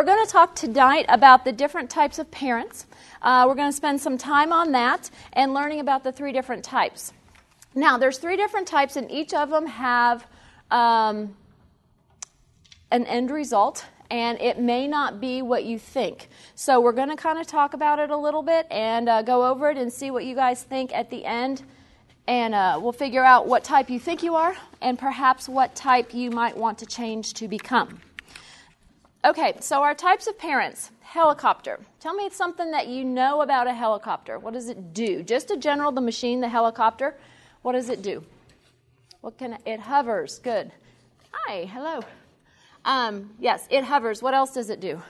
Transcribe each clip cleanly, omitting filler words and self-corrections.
we're going to talk tonight about the different types of parents. We're going to spend some time on that and learning about the 3 different types. Now, there's 3 different types, and each of them have an end result, and it may not be what you think. So we're going to kind of talk about it a little bit and go over it and see what you guys think at the end. And we'll figure out what type you think you are and perhaps what type you might want to change to become. Okay, so our types of parents. Helicopter. Tell me something that you know about a helicopter. What does it do? Just a general, the machine, the helicopter. What does it do? It hovers. Good. Hi, hello. Yes, it hovers. What else does it do?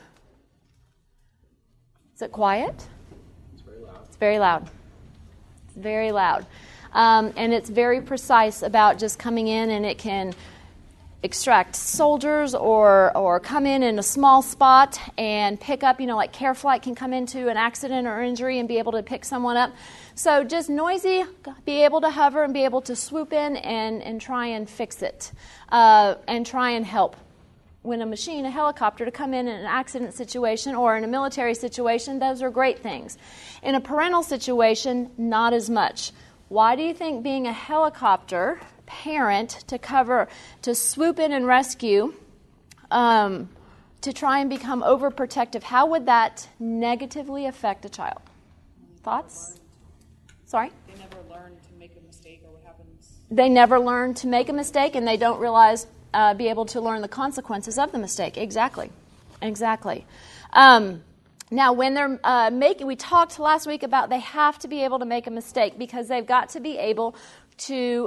Is it quiet? It's very loud. It's very loud. It's very loud. And it's very precise about just coming in, and it can extract soldiers or come in a small spot and pick up, like Care Flight can come into an accident or injury and be able to pick someone up. So just noisy, be able to hover and be able to swoop in and try and fix it and try and help. When a helicopter, to come in an accident situation or in a military situation, those are great things. In a parental situation, not as much. Why do you think being a helicopter parent to swoop in and rescue, to try and become overprotective, how would that negatively affect a child? Thoughts? Sorry? They never learn to make a mistake, or what happens? They never learn to make a mistake, and they don't be able to learn the consequences of the mistake. Exactly. Now, when they're we talked last week about they have to be able to make a mistake because they've got to be able to,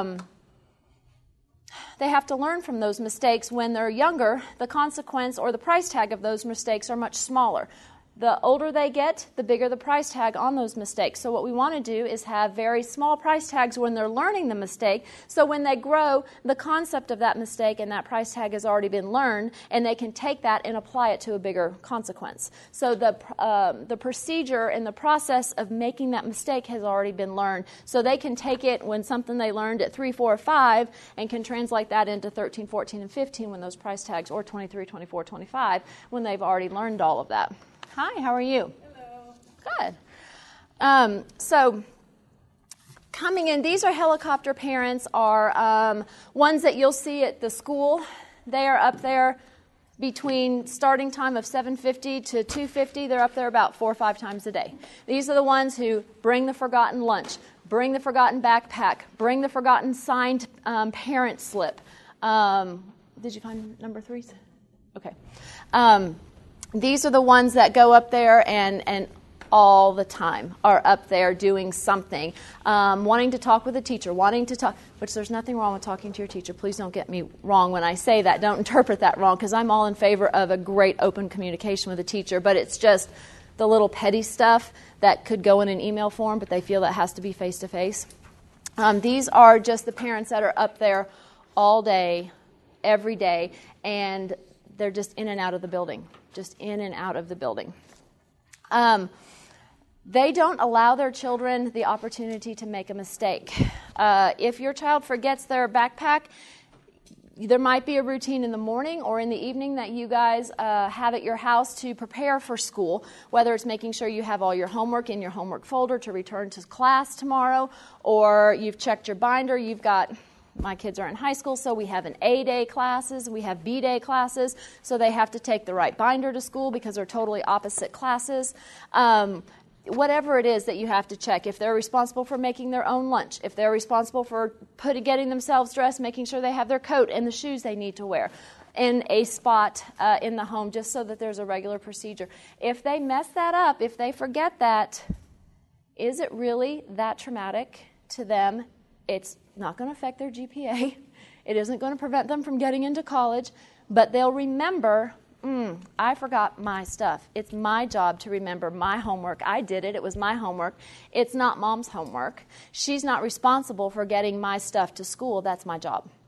they have to learn from those mistakes. When they're younger, the consequence or the price tag of those mistakes are much smaller. The older they get, the bigger the price tag on those mistakes. So what we want to do is have very small price tags when they're learning the mistake. So when they grow, the concept of that mistake and that price tag has already been learned, and they can take that and apply it to a bigger consequence. So the procedure and the process of making that mistake has already been learned. So they can take it when something they learned at 3, 4, 5 and can translate that into 13, 14, and 15 when those price tags, or 23, 24, 25, when they've already learned all of that. Hi, how are you? Hello. Good. So coming in, these are helicopter parents, are ones that you'll see at the school. They are up there between starting time of 7:50 to 2:50. They're up there about 4 or 5 times a day. These are the ones who bring the forgotten lunch, bring the forgotten backpack, bring the forgotten signed parent slip. Did you find number 3? Okay. These are the ones that go up there and all the time are up there doing something, wanting to talk with a teacher, which there's nothing wrong with talking to your teacher. Please don't get me wrong when I say that. Don't interpret that wrong, because I'm all in favor of a great open communication with a teacher, but it's just the little petty stuff that could go in an email form, but they feel that has to be face-to-face. These are just the parents that are up there all day, every day, and they're just in and out of the building. They don't allow their children the opportunity to make a mistake. If your child forgets their backpack, there might be a routine in the morning or in the evening that you guys have at your house to prepare for school, whether it's making sure you have all your homework in your homework folder to return to class tomorrow, or you've checked your binder, my kids are in high school, so we have an A-day classes, we have B-day classes, so they have to take the right binder to school because they're totally opposite classes. Whatever it is that you have to check, if they're responsible for making their own lunch, if they're responsible for getting themselves dressed, making sure they have their coat and the shoes they need to wear in a spot in the home, just so that there's a regular procedure. If they mess that up, if they forget that, is it really that traumatic to them? It's not going to affect their GPA. It isn't going to prevent them from getting into college, but they'll remember, I forgot my stuff. It's my job to remember my homework. I did it. It was my homework. It's not Mom's homework. She's not responsible for getting my stuff to school. That's my job.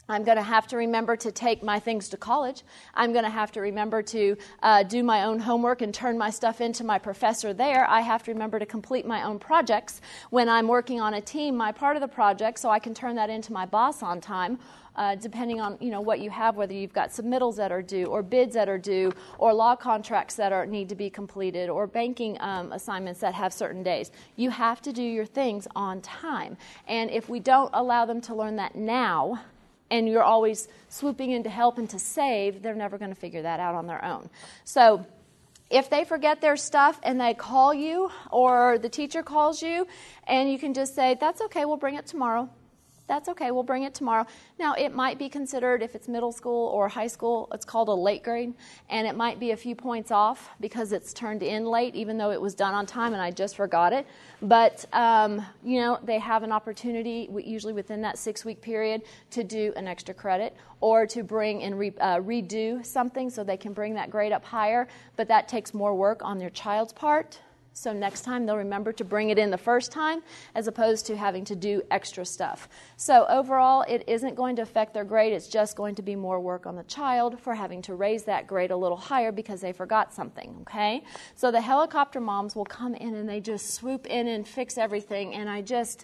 I'm going to have to remember to take my things to college. I'm going to have to remember to do my own homework and turn my stuff into my professor there. I have to remember to complete my own projects. When I'm working on a team, my part of the project, so I can turn that into my boss on time, depending on what you have, whether you've got submittals that are due or bids that are due or law contracts that need to be completed or banking assignments that have certain days. You have to do your things on time. And if we don't allow them to learn that now, and you're always swooping in to help and to save, they're never going to figure that out on their own. So if they forget their stuff and they call you or the teacher calls you, and you can just say, that's okay, we'll bring it tomorrow. That's okay, we'll bring it tomorrow. Now, it might be considered, if it's middle school or high school, it's called a late grade, and it might be a few points off because it's turned in late, even though it was done on time and I just forgot it. But, they have an opportunity, usually within that 6-week period, to do an extra credit or to bring and redo something so they can bring that grade up higher. But that takes more work on their child's part. So next time they'll remember to bring it in the first time as opposed to having to do extra stuff. So overall, it isn't going to affect their grade. It's just going to be more work on the child for having to raise that grade a little higher because they forgot something, okay? So the helicopter moms will come in and they just swoop in and fix everything. And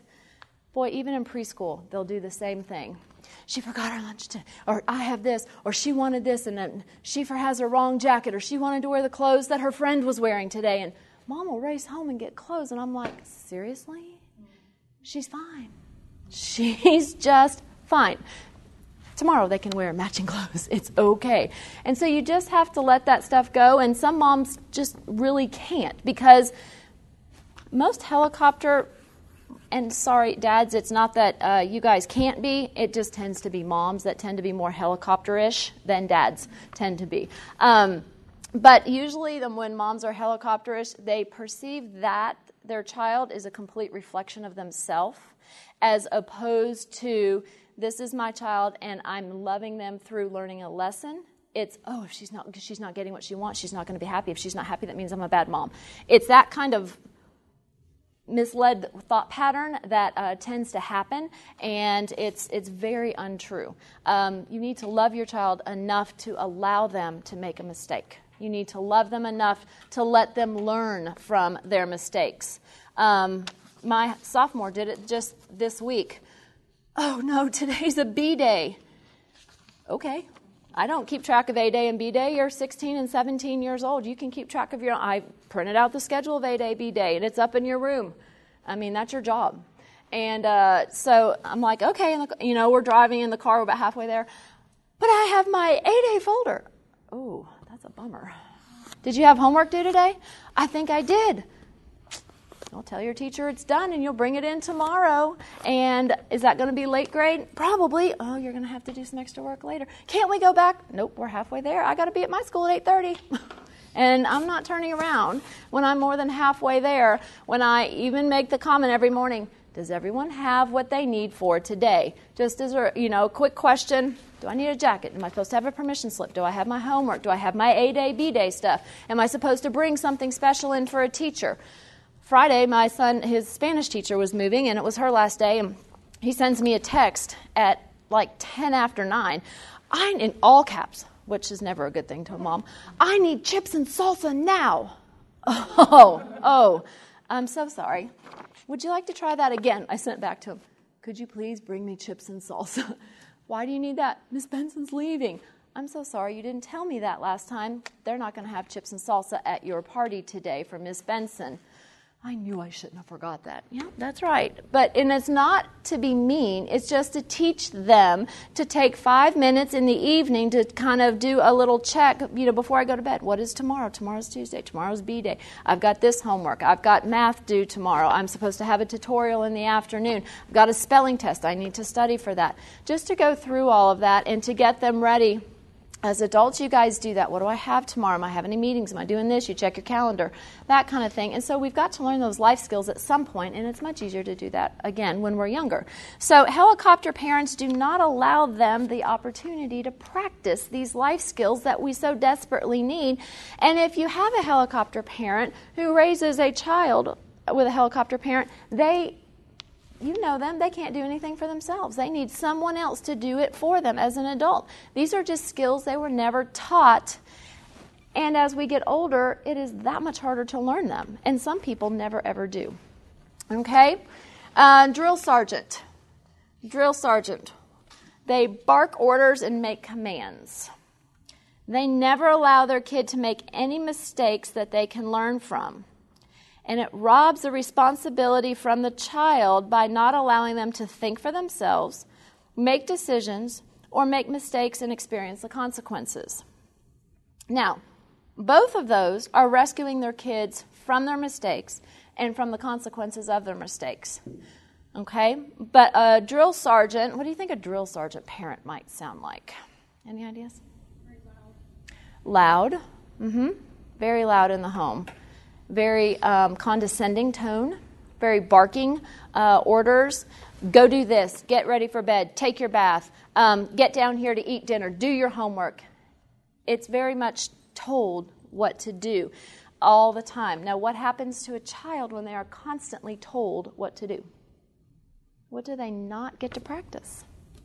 even in preschool, they'll do the same thing. She forgot her lunch today, or I have this, or she wanted this, and then she has her wrong jacket, or she wanted to wear the clothes that her friend was wearing today, and Mom will race home and get clothes. And I'm like, seriously? She's fine. She's just fine. Tomorrow they can wear matching clothes. It's okay. And so you just have to let that stuff go. And some moms just really can't because most helicopter, and sorry, dads, it's not that you guys can't be. It just tends to be moms that tend to be more helicopter-ish than dads tend to be. But usually when moms are helicopterish, they perceive that their child is a complete reflection of themselves as opposed to, this is my child and I'm loving them through learning a lesson. It's, if she's not getting what she wants, she's not going to be happy. If she's not happy, that means I'm a bad mom. It's that kind of misled thought pattern that tends to happen, and it's very untrue. You need to love your child enough to allow them to make a mistake. You need to love them enough to let them learn from their mistakes. My sophomore did it just this week. Oh no, today's a B day. Okay. I don't keep track of A day and B day. You're 16 and 17 years old. You can keep track of your own. I printed out the schedule of A day, B day, and it's up in your room. I mean, that's your job. And so I'm like, okay, we're driving in the car, we're about halfway there. But I have my A day folder. Oh, that's a bummer. Did you have homework due today? I think I did. I'll tell your teacher it's done and you'll bring it in tomorrow. And is that going to be late grade? Probably. Oh, you're going to have to do some extra work later. Can't we go back? Nope, we're halfway there. I got to be at my school at 8:30. And I'm not turning around when I'm more than halfway there. When I even make the comment every morning, does everyone have what they need for today? Just as a quick question, do I need a jacket? Am I supposed to have a permission slip? Do I have my homework? Do I have my A day, B day stuff? Am I supposed to bring something special in for a teacher? Friday, my son, his Spanish teacher was moving, and it was her last day, and he sends me a text at like 10 after 9. In all caps, which is never a good thing to a mom. I need chips and salsa now. Oh, I'm so sorry. Would you like to try that again? I sent it back to him. Could you please bring me chips and salsa? Why do you need that? Miss Benson's leaving. I'm so sorry you didn't tell me that last time. They're not going to have chips and salsa at your party today for Miss Benson. I knew I shouldn't have forgot that. Yeah, that's right. And it's not to be mean. It's just to teach them to take 5 minutes in the evening to kind of do a little check, before I go to bed. What is tomorrow? Tomorrow's Tuesday. Tomorrow's B day. I've got this homework. I've got math due tomorrow. I'm supposed to have a tutorial in the afternoon. I've got a spelling test. I need to study for that. Just to go through all of that and to get them ready. As adults, you guys do that. What do I have tomorrow? Am I having any meetings? Am I doing this? You check your calendar, that kind of thing. And so we've got to learn those life skills at some point, and it's much easier to do that, again, when we're younger. So helicopter parents do not allow them the opportunity to practice these life skills that we so desperately need. And if you have a helicopter parent who raises a child with a helicopter parent, they you know them, they can't do anything for themselves. They need someone else to do it for them as an adult. These are just skills they were never taught. And as we get older, it is that much harder to learn them. And some people never, ever do. Okay? Drill sergeant. Drill sergeant. They bark orders and make commands. They never allow their kid to make any mistakes that they can learn from. And it robs the responsibility from the child by not allowing them to think for themselves, make decisions, or make mistakes and experience the consequences. Now, both of those are rescuing their kids from their mistakes and from the consequences of their mistakes. Okay? But a drill sergeant, what do you think a drill sergeant parent might sound like? Any ideas? Very loud. Loud. Very loud in the home. Very condescending tone. Very barking orders. Go do this. Get ready for bed. Take your bath. Get down here to eat dinner. Do your homework. It's very much told what to do all the time. Now, what happens to a child when they are constantly told what to do? What do they not get to practice?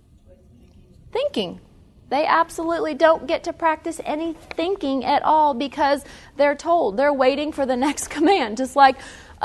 Thinking. They absolutely don't get to practice any thinking at all because they're told. They're waiting for the next command, just like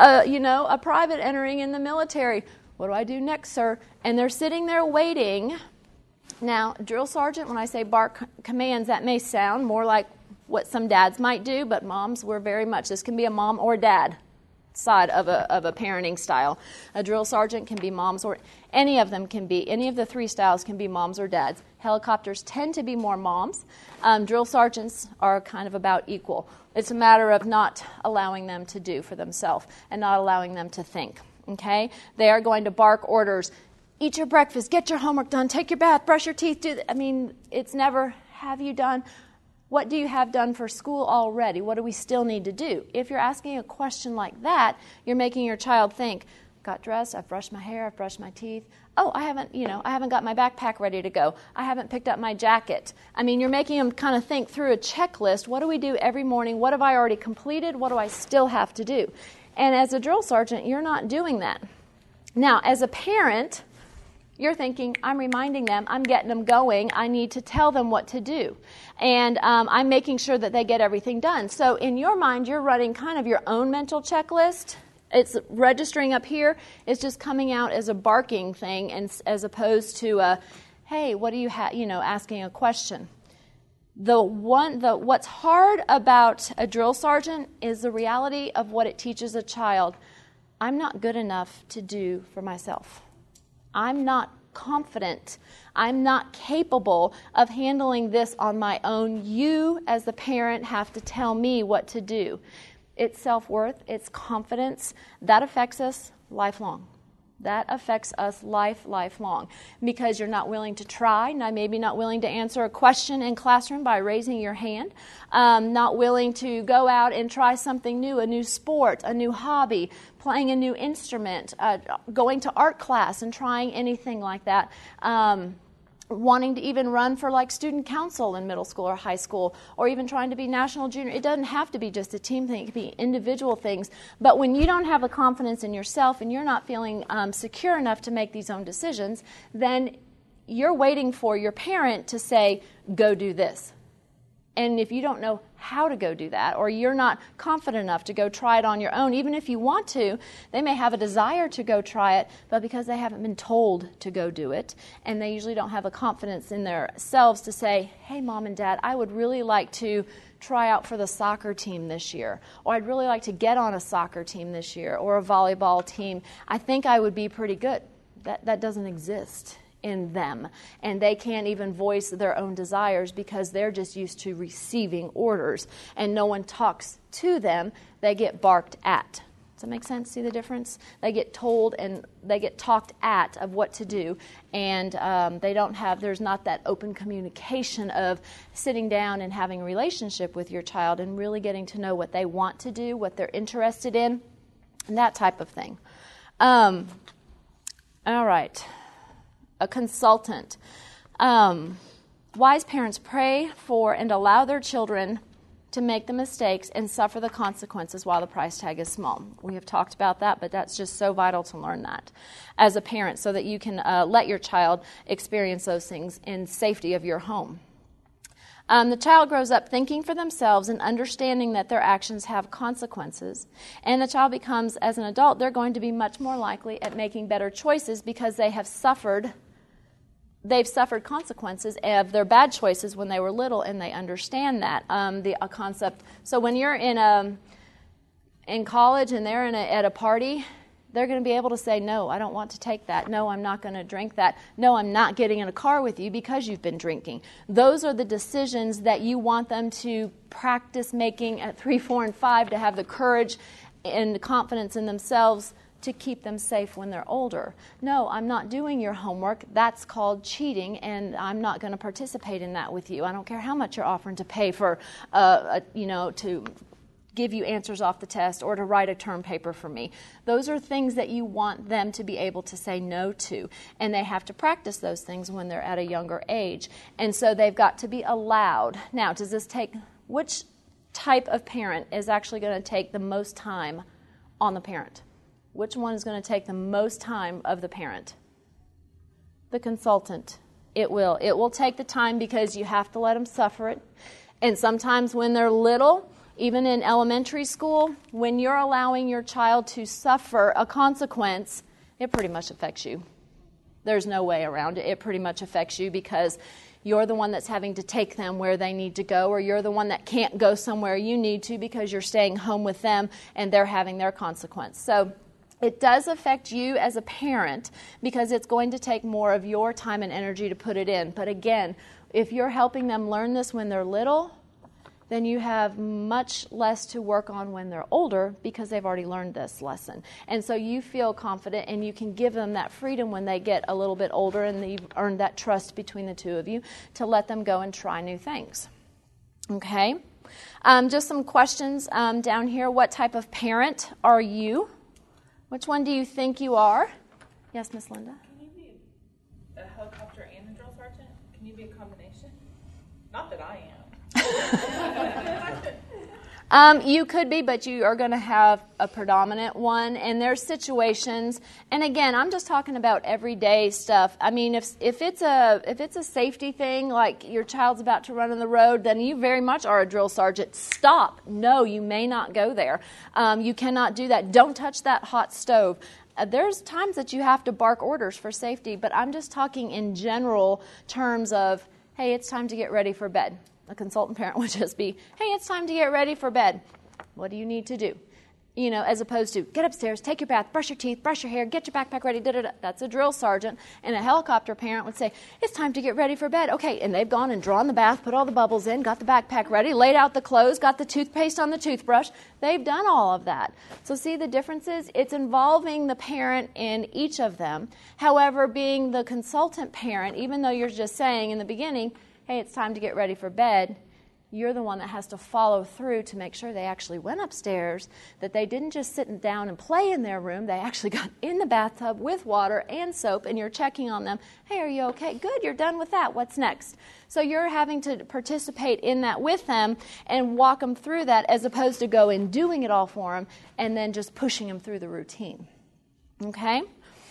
a private entering in the military. What do I do next, sir? And they're sitting there waiting. Now, drill sergeant, when I say bark commands, that may sound more like what some dads might do, but moms, we're very much, this can be a mom or dad side of a parenting style. A drill sergeant can be moms, or any of them can be, any of the three styles can be moms or dads. Helicopters tend to be more moms. Drill sergeants are kind of about equal. It's a matter of not allowing them to do for themselves and not allowing them to think. Okay? They are going to bark orders. Eat your breakfast, get your homework done, take your bath, brush your teeth. It's never, have you done? What do you have done for school already? What do we still need to do? If you're asking a question like that, you're making your child think, got dressed, I've brushed my hair, I've brushed my teeth. Oh, I haven't got my backpack ready to go. I haven't picked up my jacket. You're making them kind of think through a checklist. What do we do every morning? What have I already completed? What do I still have to do? And as a drill sergeant, you're not doing that. Now, as a parent, you're thinking, I'm reminding them, I'm getting them going, I need to tell them what to do. And I'm making sure that they get everything done. So in your mind, you're running kind of your own mental checklist. It's registering up here. It's just coming out as a barking thing, and as opposed to hey, what do you have, asking a question. What's hard about a drill sergeant is the reality of what it teaches a child. I'm not good enough to do for myself. I'm not confident. I'm not capable of handling this on my own. You, as the parent, have to tell me what to do. It's self-worth, it's confidence. That affects us lifelong. That affects us lifelong, because you're not willing to try, maybe not willing to answer a question in classroom by raising your hand, not willing to go out and try something new, a new sport, a new hobby, playing a new instrument, going to art class and trying anything like that. Wanting to even run for student council in middle school or high school, or even trying to be national junior. It doesn't have to be just a team thing. It can be individual things. But when you don't have the confidence in yourself and you're not feeling secure enough to make these own decisions, then you're waiting for your parent to say, go do this. And if you don't know how to go do that, or you're not confident enough to go try it on your own, even if you want to, they may have a desire to go try it, but because they haven't been told to go do it, and they usually don't have a confidence in themselves to say, hey, Mom and Dad, I would really like to try out for the soccer team this year, or I'd really like to get on a soccer team this year, or a volleyball team. I think I would be pretty good. That doesn't exist in them, and they can't even voice their own desires because they're just used to receiving orders, and no one talks to them. They get barked at. Does that make sense? See the difference? They get told and they get talked at of what to do, and there's not that open communication of sitting down and having a relationship with your child and really getting to know what they want to do, what they're interested in, and that type of thing. All right. A consultant. Wise parents pray for and allow their children to make the mistakes and suffer the consequences while the price tag is small. We have talked about that, but that's just so vital to learn that as a parent so that you can let your child experience those things in safety of your home. The child grows up thinking for themselves and understanding that their actions have consequences. And the child becomes, as an adult, they're going to be much more likely at making better choices because they've suffered consequences of their bad choices when they were little, and they understand that a concept. So when you're in college and they're at a party, they're going to be able to say, no, I don't want to take that. No, I'm not going to drink that. No, I'm not getting in a car with you because you've been drinking. Those are the decisions that you want them to practice making at 3, 4, and 5 to have the courage and confidence in themselves to keep them safe when they're older. No, I'm not doing your homework. That's called cheating, and I'm not going to participate in that with you. I don't care how much you're offering to pay for, to give you answers off the test or to write a term paper for me. Those are things that you want them to be able to say no to, and they have to practice those things when they're at a younger age. And so they've got to be allowed. Now, which type of parent is actually going to take the most time on the parent? Which one is going to take the most time of the parent? The consultant. It will. It will take the time because you have to let them suffer it. And sometimes when they're little, even in elementary school, when you're allowing your child to suffer a consequence, it pretty much affects you. There's no way around it. It pretty much affects you because you're the one that's having to take them where they need to go, or you're the one that can't go somewhere you need to because you're staying home with them and they're having their consequence. So it does affect you as a parent because it's going to take more of your time and energy to put it in. But again, if you're helping them learn this when they're little, then you have much less to work on when they're older because they've already learned this lesson. And so you feel confident and you can give them that freedom when they get a little bit older and you've earned that trust between the two of you to let them go and try new things. Okay? Just some questions down here. What type of parent are you? Which one do you think you are? Yes, Miss Linda? Can you be a helicopter and a drill sergeant? Can you be a combination? Not that I am. You could be, but you are going to have a predominant one. And there's situations, and again, I'm just talking about everyday stuff. I mean, if it's a safety thing, like your child's about to run on the road, then you very much are a drill sergeant. Stop. No, you may not go there. You cannot do that. Don't touch that hot stove. There's times that you have to bark orders for safety, but I'm just talking in general terms of, hey, it's time to get ready for bed. A consultant parent would just be, hey, it's time to get ready for bed. What do you need to do? You know, as opposed to get upstairs, take your bath, brush your teeth, brush your hair, get your backpack ready, da-da-da. That's a drill sergeant. And a helicopter parent would say, it's time to get ready for bed. Okay, and they've gone and drawn the bath, put all the bubbles in, got the backpack ready, laid out the clothes, got the toothpaste on the toothbrush. They've done all of that. So see the differences? It's involving the parent in each of them. However, being the consultant parent, even though you're just saying in the beginning, hey, it's time to get ready for bed, you're the one that has to follow through to make sure they actually went upstairs, that they didn't just sit down and play in their room. They actually got in the bathtub with water and soap, and you're checking on them. Hey, are you okay? Good, you're done with that. What's next? So you're having to participate in that with them and walk them through that as opposed to go and doing it all for them and then just pushing them through the routine. Okay?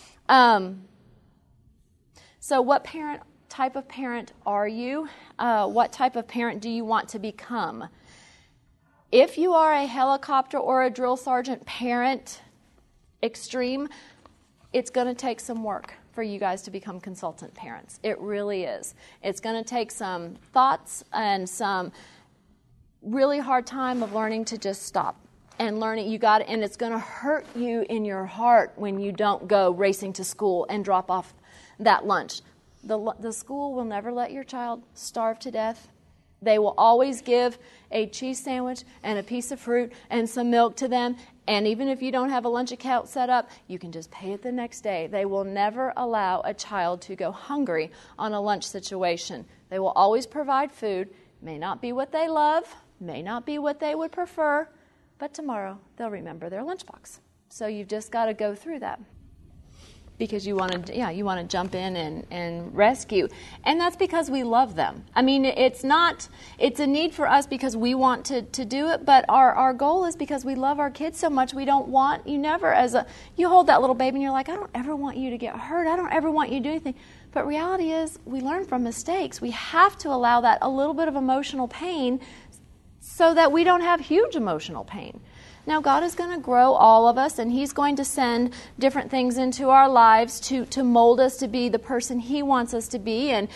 So what type of parent are you? What type of parent do you want to become? If you are a helicopter or a drill sergeant parent, extreme, it's going to take some work for you guys to become consultant parents. It really is. It's going to take some thoughts and some really hard time of learning to just stop and learning. And it's going to hurt you in your heart when you don't go racing to school and drop off that lunch. The school will never let your child starve to death. They will always give a cheese sandwich and a piece of fruit and some milk to them. And even if you don't have a lunch account set up, you can just pay it the next day. They will never allow a child to go hungry on a lunch situation. They will always provide food. May not be what they love, may not be what they would prefer, but tomorrow they'll remember their lunchbox. So you've just got to go through that. because you want to jump in and rescue. And that's because we love them. I mean, it's a need for us because we want to do it, but our goal is because we love our kids so much. We don't want, you hold that little baby and you're like, I don't ever want you to get hurt. I don't ever want you to do anything. But reality is we learn from mistakes. We have to allow that a little bit of emotional pain so that we don't have huge emotional pain. Now, God is going to grow all of us, and He's going to send different things into our lives to mold us to be the person He wants us to be. And,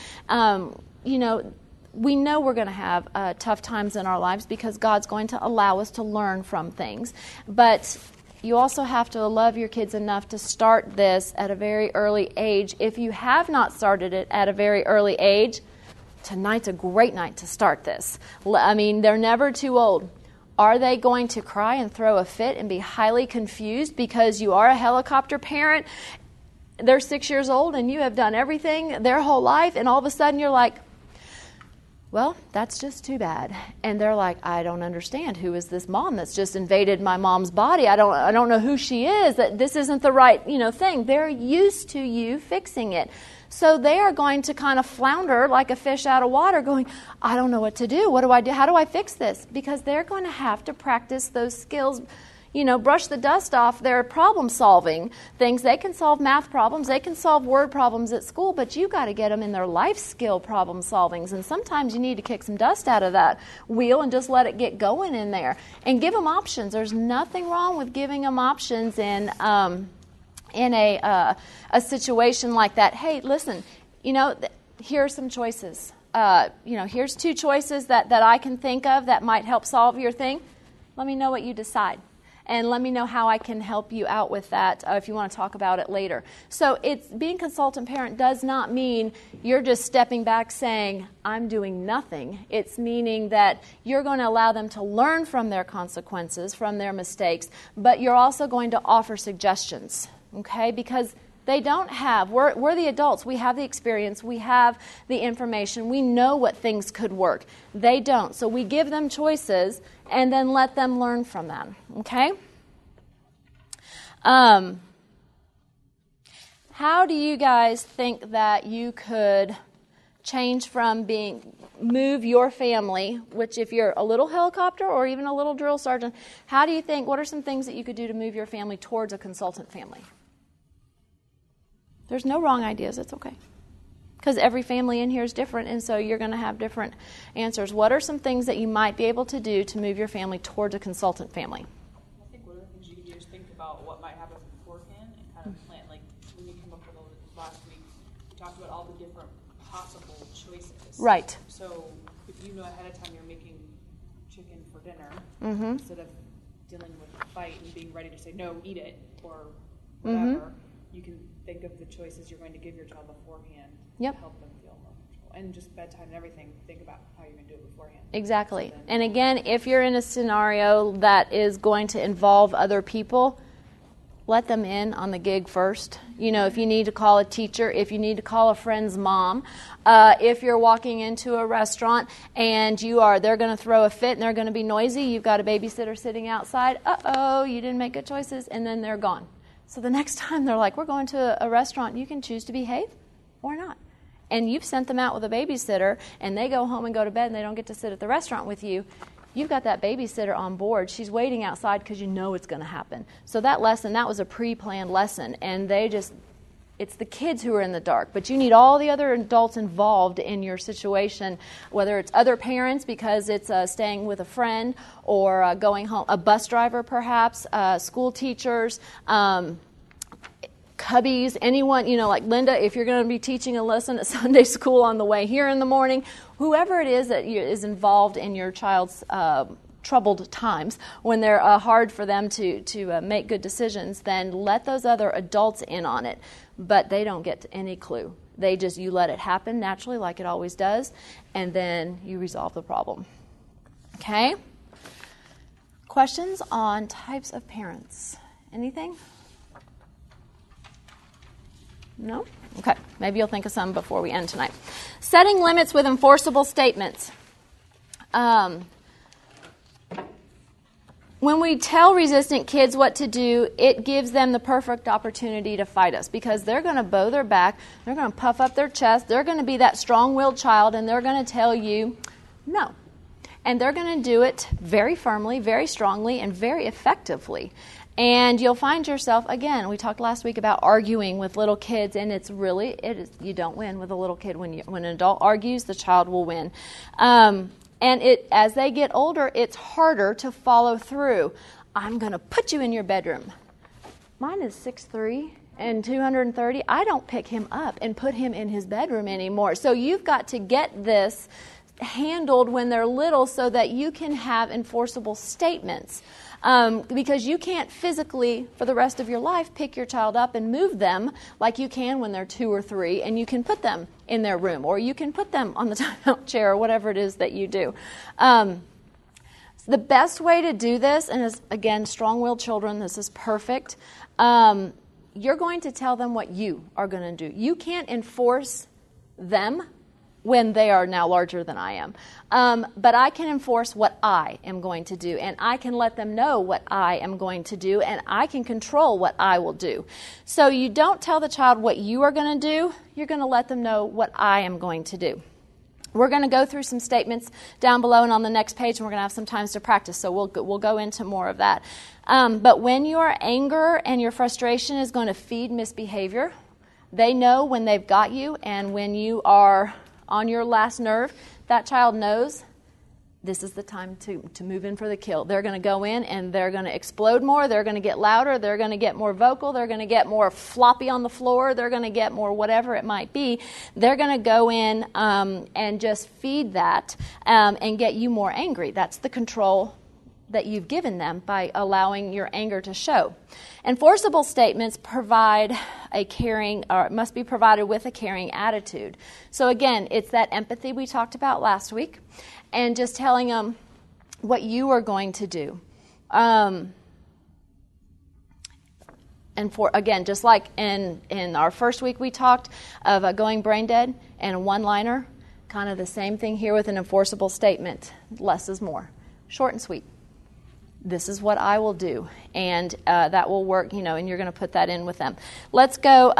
we know we're going to have tough times in our lives because God's going to allow us to learn from things. But you also have to love your kids enough to start this at a very early age. If you have not started it at a very early age, tonight's a great night to start this. I mean, they're never too old. Are they going to cry and throw a fit and be highly confused because you are a helicopter parent? They're 6 years old and you have done everything their whole life, and all of a sudden you're like, well, that's just too bad. And they're like, I don't understand. Who is this mom that's just invaded my mom's body? I don't know who she is. That this isn't the right, thing. They're used to you fixing it. So they are going to kind of flounder like a fish out of water going, I don't know what to do. What do I do? How do I fix this? Because they're going to have to practice those skills, brush the dust off their problem-solving things. They can solve math problems. They can solve word problems at school, but you got to get them in their life skill problem-solvings. And sometimes you need to kick some dust out of that wheel and just let it get going in there. And give them options. There's nothing wrong with giving them options in a situation like that. Hey, listen, here are some choices. Here's 2 choices that I can think of that might help solve your thing. Let me know what you decide. And let me know how I can help you out with that if you want to talk about it later. So being consultant parent does not mean you're just stepping back saying, I'm doing nothing. It's meaning that you're going to allow them to learn from their consequences, from their mistakes, but you're also going to offer suggestions, okay? Because they don't have, we're the adults, we have the experience, we have the information, we know what things could work. They don't. So we give them choices and then let them learn from them, okay? How do you guys think that you could change from move your family, which if you're a little helicopter or even a little drill sergeant, what are some things that you could do to move your family towards a consultant family? There's no wrong ideas. It's okay. Because every family in here is different, and so you're going to have different answers. What are some things that you might be able to do to move your family towards a consultant family? I think one of the things you can do is think about what might happen beforehand and kind of plan. Like when you came up with it last week, we talked about all the different possible choices. Right. So if you know ahead of time you're making chicken for dinner, instead of dealing with the fight and being ready to say, no, eat it, or whatever, you can think of the choices you're going to give your child beforehand to help them feel more comfortable. And just bedtime and everything, think about how you're going to do it beforehand. Exactly. So and again, if you're in a scenario that is going to involve other people, let them in on the gig first. If you need to call a teacher, if you need to call a friend's mom, if you're walking into a restaurant and they're going to throw a fit and they're going to be noisy, you've got a babysitter sitting outside, you didn't make good choices, and then they're gone. So the next time they're like, we're going to a restaurant, you can choose to behave or not. And you've sent them out with a babysitter, and they go home and go to bed, and they don't get to sit at the restaurant with you. You've got that babysitter on board. She's waiting outside because you know it's going to happen. So that was a pre-planned lesson, and it's the kids who are in the dark. But you need all the other adults involved in your situation, whether it's other parents because it's staying with a friend or going home, a bus driver perhaps, school teachers, cubbies, anyone, like Linda, if you're going to be teaching a lesson at Sunday school on the way here in the morning, whoever it is that is involved in your child's troubled times, when they're hard for them to make good decisions, then let those other adults in on it. But they don't get any clue. You let it happen naturally like it always does, and then you resolve the problem. Okay? Questions on types of parents? Anything? No? Okay. Maybe you'll think of some before we end tonight. Setting limits with enforceable statements. when we tell resistant kids what to do, it gives them the perfect opportunity to fight us because they're going to bow their back, they're going to puff up their chest, they're going to be that strong-willed child, and they're going to tell you no. And they're going to do it very firmly, very strongly, and very effectively. And you'll find yourself, again, we talked last week about arguing with little kids, and you don't win with a little kid. When an adult argues, the child will win. And as they get older, it's harder to follow through. I'm going to put you in your bedroom. Mine is 6'3" and 230. I don't pick him up and put him in his bedroom anymore. So you've got to get this handled when they're little so that you can have enforceable statements. Because you can't physically, for the rest of your life, pick your child up and move them like you can when they're 2 or 3, and you can put them in their room, or you can put them on the timeout chair, or whatever it is that you do. The best way to do this, and as, again, strong-willed children, this is perfect, you're going to tell them what you are going to do. You can't enforce them when they are now larger than I am. But I can enforce what I am going to do, and I can let them know what I am going to do, and I can control what I will do. So you don't tell the child what you are going to do, you're going to let them know what I am going to do. We're going to go through some statements down below and on the next page, and we're going to have some times to practice, so we'll go into more of that. But when your anger and your frustration is going to feed misbehavior, they know when they've got you, and when you are on your last nerve, that child knows this is the time to move in for the kill. They're going to go in and they're going to explode more. They're going to get louder. They're going to get more vocal. They're going to get more floppy on the floor. They're going to get more whatever it might be. They're going to go in and just feed that and get you more angry. That's the control that you've given them by allowing your anger to show. Enforceable statements provide a caring, or must be provided with a caring attitude. So again, it's that empathy we talked about last week, and just telling them what you are going to do. And for, again, just like in our first week we talked of going brain dead and a one-liner, kind of the same thing here with an enforceable statement. Less is more. Short and sweet. This is what I will do, and that will work, and you're going to put that in with them. Let's go.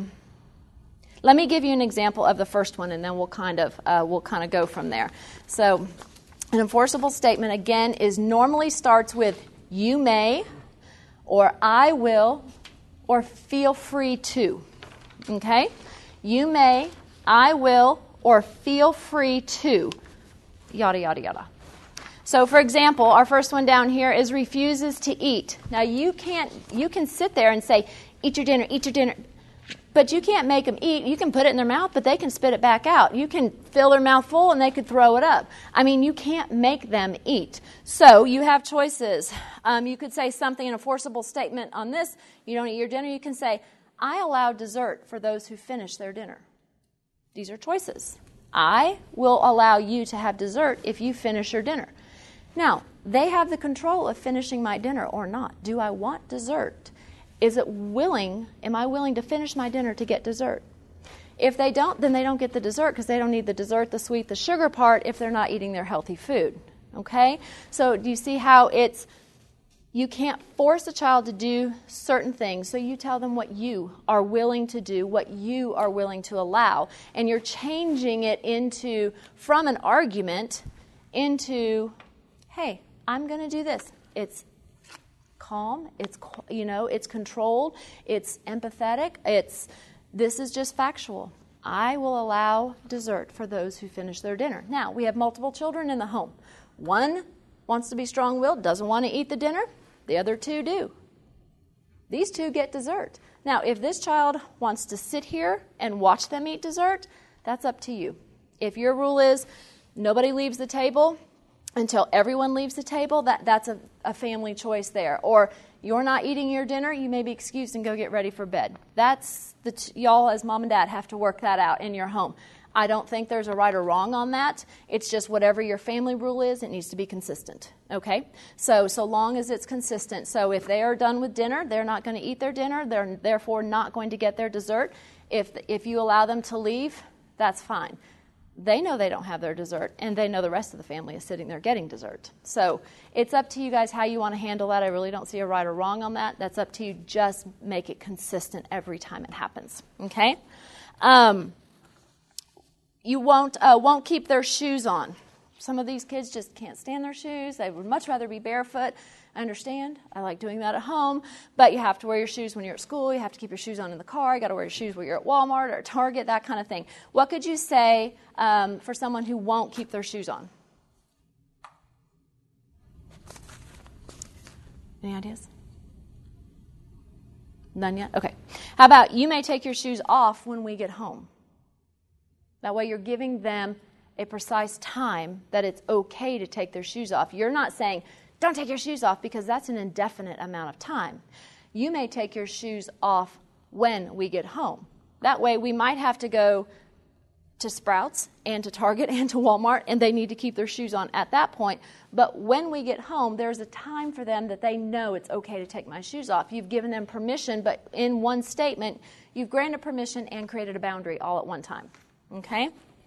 Let me give you an example of the first one, and then we'll kind of go from there. So, an enforceable statement, again, normally starts with you may, or I will, or feel free to. Okay? You may, I will, or feel free to. Yada, yada, yada. So, for example, our first one down here is refuses to eat. Now, you can sit there and say, eat your dinner, but you can't make them eat. You can put it in their mouth, but they can spit it back out. You can fill their mouth full and they could throw it up. I mean, you can't make them eat. So, you have choices. You could say something, an enforceable statement on this, you don't eat your dinner. You can say, I allow dessert for those who finish their dinner. These are choices. I will allow you to have dessert if you finish your dinner. Now, they have the control of finishing my dinner or not. Do I want dessert? Am I willing to finish my dinner to get dessert? If they don't, then they don't get the dessert because they don't need the dessert, the sweet, the sugar part if they're not eating their healthy food. Okay? So do you see how you can't force a child to do certain things, so you tell them what you are willing to do, what you are willing to allow, and you're changing it from an argument into, hey, I'm going to do this. It's calm. It's controlled. It's empathetic. This is just factual. I will allow dessert for those who finish their dinner. Now, we have multiple children in the home. One wants to be strong-willed, doesn't want to eat the dinner. The other two do. These two get dessert. Now, if this child wants to sit here and watch them eat dessert, that's up to you. If your rule is nobody leaves the table until everyone leaves the table, that's a family choice there. Or you're not eating your dinner, you may be excused and go get ready for bed. That's y'all as mom and dad have to work that out in your home. I don't think there's a right or wrong on that. It's just whatever your family rule is, it needs to be consistent. Okay? So long as it's consistent. So if they are done with dinner, they're not going to eat their dinner. They're therefore not going to get their dessert. If you allow them to leave, that's fine. they know they don't have their dessert, and they know the rest of the family is sitting there getting dessert. So it's up to you guys how you want to handle that. I really don't see a right or wrong on that. That's up to you. Just make it consistent every time it happens. Okay? You won't keep their shoes on. Some of these kids just can't stand their shoes. They would much rather be barefoot. I understand. I like doing that at home. But you have to wear your shoes when you're at school. You have to keep your shoes on in the car. You got to wear your shoes when you're at Walmart or Target, that kind of thing. What could you say for someone who won't keep their shoes on? Any ideas? None yet? Okay. How about you may take your shoes off when we get home? That way you're giving them a precise time that it's okay to take their shoes off. You're not saying, don't take your shoes off, because that's an indefinite amount of time. You may take your shoes off when we get home. That way we might have to go to Sprouts and to Target and to Walmart, and they need to keep their shoes on at that point. But when we get home, there's a time for them that they know it's okay to take my shoes off. You've given them permission, but in one statement, you've granted permission and created a boundary all at one time. Okay?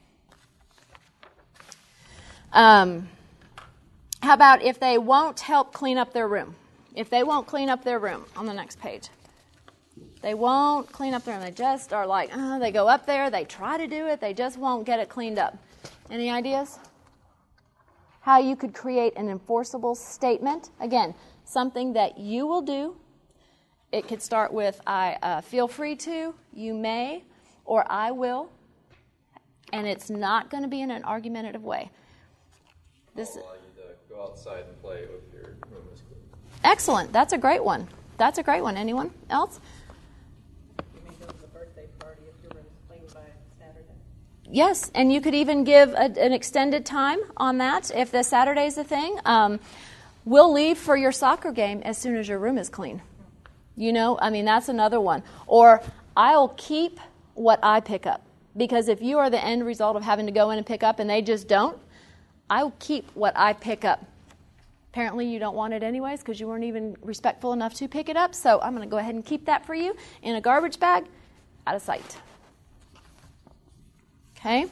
How about if they won't help clean up their room? If they won't clean up their room, on the next page. They won't clean up their room. They just are like, they go up there, they try to do it, they just won't get it cleaned up. Any ideas? How you could create an enforceable statement? Again, something that you will do. It could start with, I feel free to, you may, or I will. And it's not going to be in an argumentative way. I'll allow you to go outside and play if your room is clean. Excellent. That's a great one. That's a great one. Anyone else? You may go to the birthday party if your room is clean by Saturday. Yes, and you could even give an extended time on that if the Saturday's the thing. We'll leave for your soccer game as soon as your room is clean. That's another one. Or I'll keep what I pick up. Because if you are the end result of having to go in and pick up and they just don't, I'll keep what I pick up. Apparently you don't want it anyways because you weren't even respectful enough to pick it up. So I'm going to go ahead and keep that for you in a garbage bag, out of sight. Okay?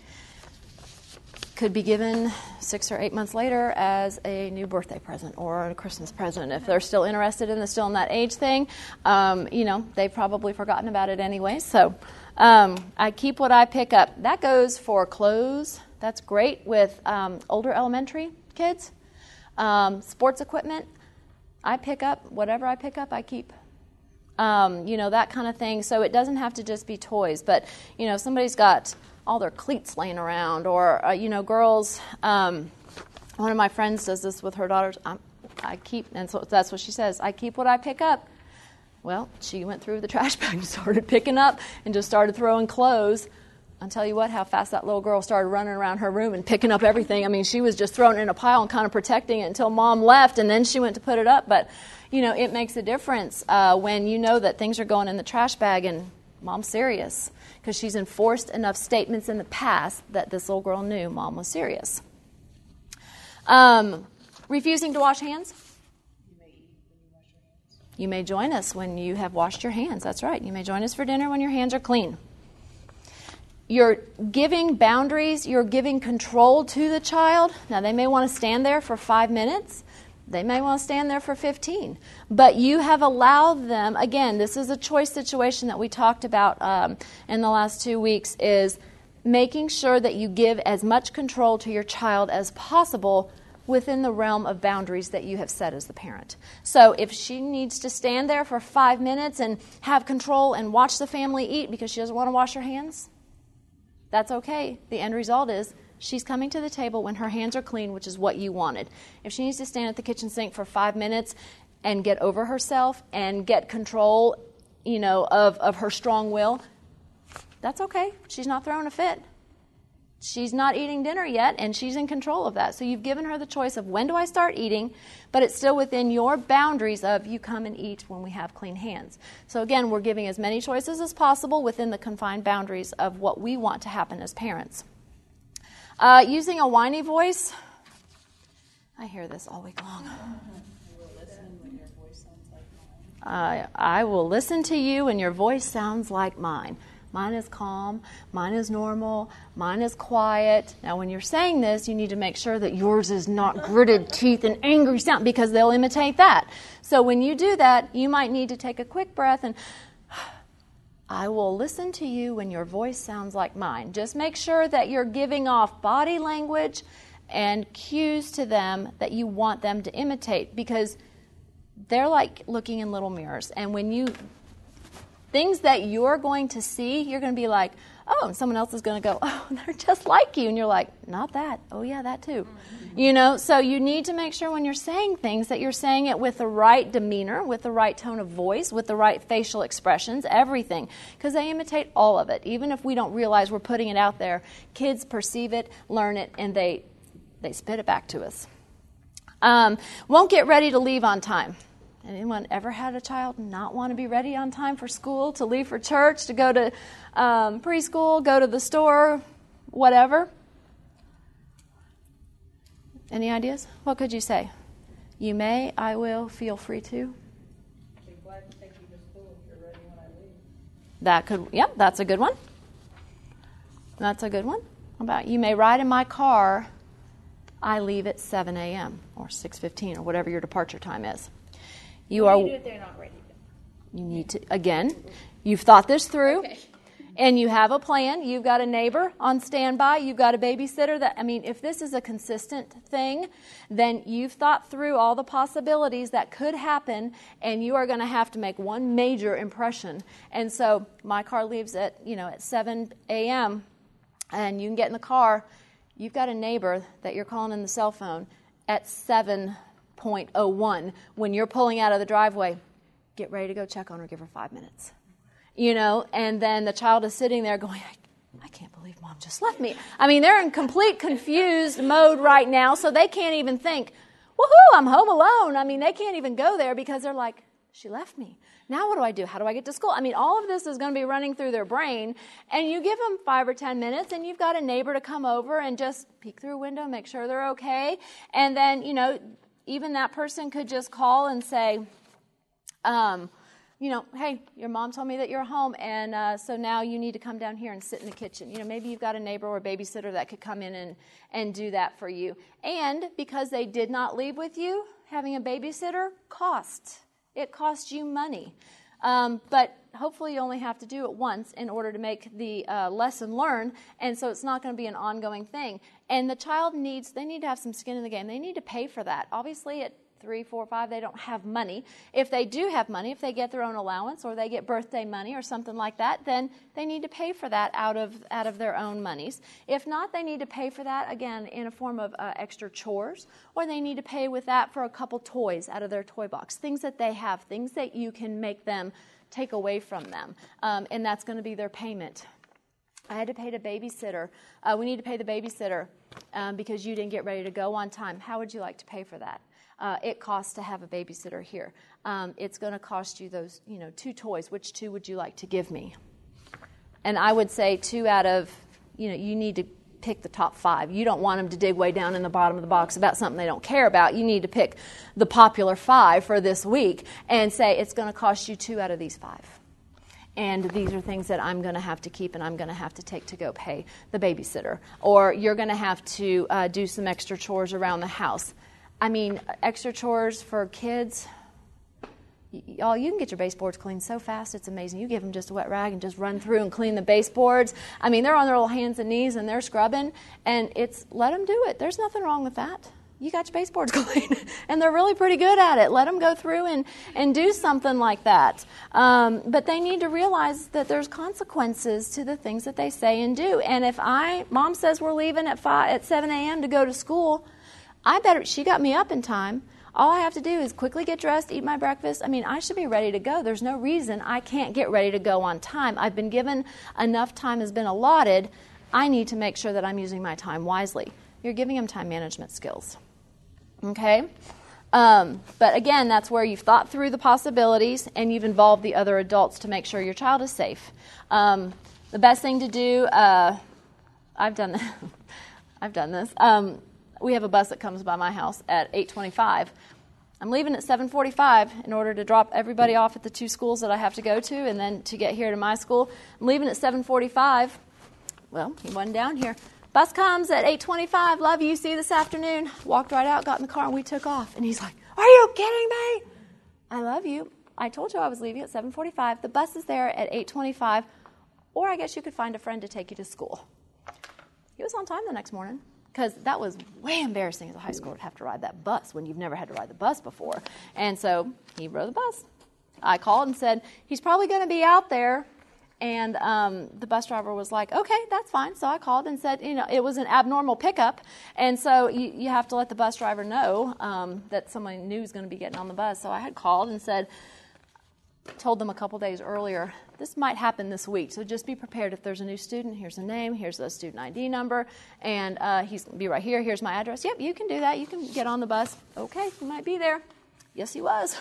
Could be given 6 or 8 months later as a new birthday present or a Christmas present. If they're still interested in still in that age thing, they've probably forgotten about it anyway. So I keep what I pick up. That goes for clothes. That's great with older elementary kids. Sports equipment, I pick up. Whatever I pick up, I keep. That kind of thing. So it doesn't have to just be toys. But, somebody's got all their cleats laying around. Or, girls, one of my friends does this with her daughters. I keep, and so that's what she says, I keep what I pick up. Well, she went through the trash bag and started picking up and just started throwing clothes. I'll tell you what, how fast that little girl started running around her room and picking up everything. She was just throwing it in a pile and kind of protecting it until Mom left, and then she went to put it up. But, it makes a difference when you know that things are going in the trash bag and Mom's serious because she's enforced enough statements in the past that this little girl knew Mom was serious. Refusing to wash hands. You may join us when you have washed your hands. That's right. You may join us for dinner when your hands are clean. You're giving boundaries. You're giving control to the child. Now, they may want to stand there for 5 minutes. They may want to stand there for 15. But you have allowed them, again, this is a choice situation that we talked about in the last 2 weeks, is making sure that you give as much control to your child as possible within the realm of boundaries that you have set as the parent. So if she needs to stand there for 5 minutes and have control and watch the family eat because she doesn't want to wash her hands, that's okay. The end result is she's coming to the table when her hands are clean, which is what you wanted. If she needs to stand at the kitchen sink for 5 minutes and get over herself and get control, of her strong will, that's okay. She's not throwing a fit. She's not eating dinner yet, and she's in control of that. So you've given her the choice of when do I start eating, but it's still within your boundaries of you come and eat when we have clean hands. So again, we're giving as many choices as possible within the confined boundaries of what we want to happen as parents. Using a whiny voice. I hear this all week long. I will listen to you and your voice sounds like mine. Mine is calm. Mine is normal. Mine is quiet. Now, when you're saying this, you need to make sure that yours is not gritted teeth and angry sound, because they'll imitate that. So when you do that, you might need to take a quick breath and I will listen to you when your voice sounds like mine. Just make sure that you're giving off body language and cues to them that you want them to imitate, because they're like looking in little mirrors. And when things that you're going to see, you're going to be like, oh, and someone else is going to go, oh, they're just like you. And you're like, not that. Oh, yeah, that too. So you need to make sure when you're saying things that you're saying it with the right demeanor, with the right tone of voice, with the right facial expressions, everything. Because they imitate all of it. Even if we don't realize we're putting it out there, kids perceive it, learn it, and they spit it back to us. Won't get ready to leave on time. Anyone ever had a child not want to be ready on time for school, to leave for church, to go to preschool, go to the store, whatever? Any ideas? What could you say? You may, I will, feel free to. Be glad to take you to school if you're ready when I leave. That's a good one. That's a good one. How about, you may ride in my car, I leave at 7 a.m. or 6:15 or whatever your departure time is. You do if they're not ready. You need to, again, you've thought this through, Okay. and you have a plan. You've got a neighbor on standby. You've got a babysitter. If this is a consistent thing, then you've thought through all the possibilities that could happen, and you are going to have to make one major impression. And so my car leaves at 7 a.m., and you can get in the car. You've got a neighbor that you're calling in the cell phone at 7:01 when you're pulling out of the driveway. Get ready to go check on her, give her 5 minutes. And then the child is sitting there going, I can't believe Mom just left me. They're in complete confused mode right now, so they can't even think, woohoo, I'm home alone. They can't even go there because they're like, she left me. Now what do I do? How do I get to school? All of this is going to be running through their brain, and you give them 5 or 10 minutes, and you've got a neighbor to come over and just peek through a window, make sure they're okay. And then, even that person could just call and say, hey, your mom told me that you're home, and so now you need to come down here and sit in the kitchen. Maybe you've got a neighbor or a babysitter that could come in and do that for you. And because they did not leave with you, having a babysitter costs. It costs you money. But hopefully you only have to do it once in order to make the lesson learned, and so it's not going to be an ongoing thing. And the child they need to have some skin in the game. They need to pay for that. Obviously at 3, 4, 5, they don't have money. If they do have money, if they get their own allowance or they get birthday money or something like that, then they need to pay for that out of their own monies. If not, they need to pay for that, again, in a form of extra chores, or they need to pay with that for a couple toys out of their toy box, things that they have, things that you can make them take away from them, and that's going to be their payment. I had to pay the babysitter. We need to pay the babysitter because you didn't get ready to go on time. How would you like to pay for that? It costs to have a babysitter here. It's going to cost you those, 2 toys. Which 2 would you like to give me? And I would say 2 out of, you need to pick the top 5. You don't want them to dig way down in the bottom of the box about something they don't care about. You need to pick the popular 5 for this week and say it's going to cost you 2 out of these 5. And these are things that I'm going to have to keep and I'm going to have to take to go pay the babysitter. Or you're going to have to do some extra chores around the house. Extra chores for kids, y'all, you can get your baseboards cleaned so fast, it's amazing. You give them just a wet rag and just run through and clean the baseboards. They're on their little hands and knees and they're scrubbing, and let them do it. There's nothing wrong with that. You got your baseboards clean, and they're really pretty good at it. Let them go through and do something like that. But they need to realize that there's consequences to the things that they say and do. And if Mom says we're leaving at 7 a.m. to go to school, she got me up in time. All I have to do is quickly get dressed, eat my breakfast. I should be ready to go. There's no reason I can't get ready to go on time. I've been given enough time has been allotted. I need to make sure that I'm using my time wisely. You're giving them time management skills. Okay? But again, that's where you've thought through the possibilities and you've involved the other adults to make sure your child is safe. The best thing to do, I've done this. We have a bus that comes by my house at 8:25, I'm leaving at 7:45 in order to drop everybody off at the 2 schools that I have to go to and then to get here to my school. I'm leaving at 7:45. Well, he wasn't down here. Bus comes at 8:25. Love you. See you this afternoon. Walked right out, got in the car, and we took off. And he's like, are you kidding me? I love you. I told you I was leaving at 7:45. The bus is there at 8:25. Or I guess you could find a friend to take you to school. He was on time the next morning. Because that was way embarrassing as a high schooler to have to ride that bus when you've never had to ride the bus before. And so he rode the bus. I called and said, he's probably going to be out there. And the bus driver was like, okay, that's fine. So I called and said, it was an abnormal pickup. And so you have to let the bus driver know that someone new is going to be getting on the bus. So I had called and told them a couple days earlier, this might happen this week, so just be prepared. If there's a new student, here's the name, here's the student ID number, and he's going to be right here. Here's my address. Yep, you can do that. You can get on the bus. Okay, he might be there. Yes, he was.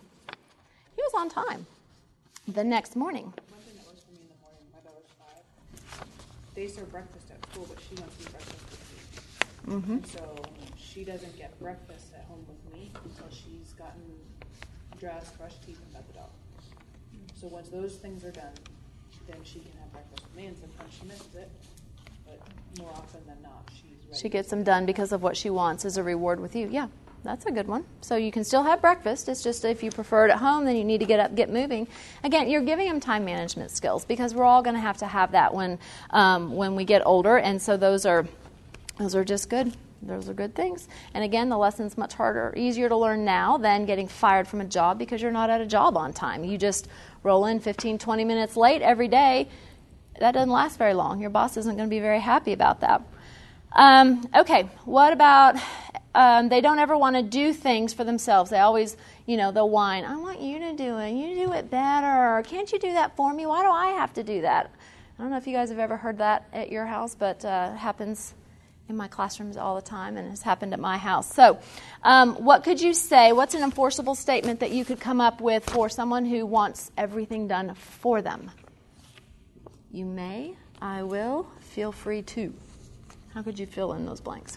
He was on time. The next morning. One thing that works for me in the morning, my daughter's 5. They serve breakfast at school, but she wants to eat breakfast with me. Mm-hmm. And so she doesn't get breakfast at home with me until she's gotten dressed, brushed teeth, and fed the dog. So once those things are done, then she can have breakfast with me, and sometimes she misses it, but more often than not, she's ready. She gets them done because of what she wants as a reward with you. Yeah, that's a good one. So you can still have breakfast. It's just if you prefer it at home, then you need to get up, get moving. Again, you're giving them time management skills because we're all going to have that when we get older, and so those are just good. Those are good things. And again, the lesson's much easier to learn now than getting fired from a job because you're not at a job on time. You just roll in 15, 20 minutes late every day. That doesn't last very long. Your boss isn't going to be very happy about that. Okay, what about they don't ever want to do things for themselves. They always, they'll whine, I want you to do it. You do it better. Can't you do that for me? Why do I have to do that? I don't know if you guys have ever heard that at your house, but it happens in my classrooms all the time, and it's happened at my house. So what could you say? What's an enforceable statement that you could come up with for someone who wants everything done for them? You may, I will, feel free to. How could you fill in those blanks?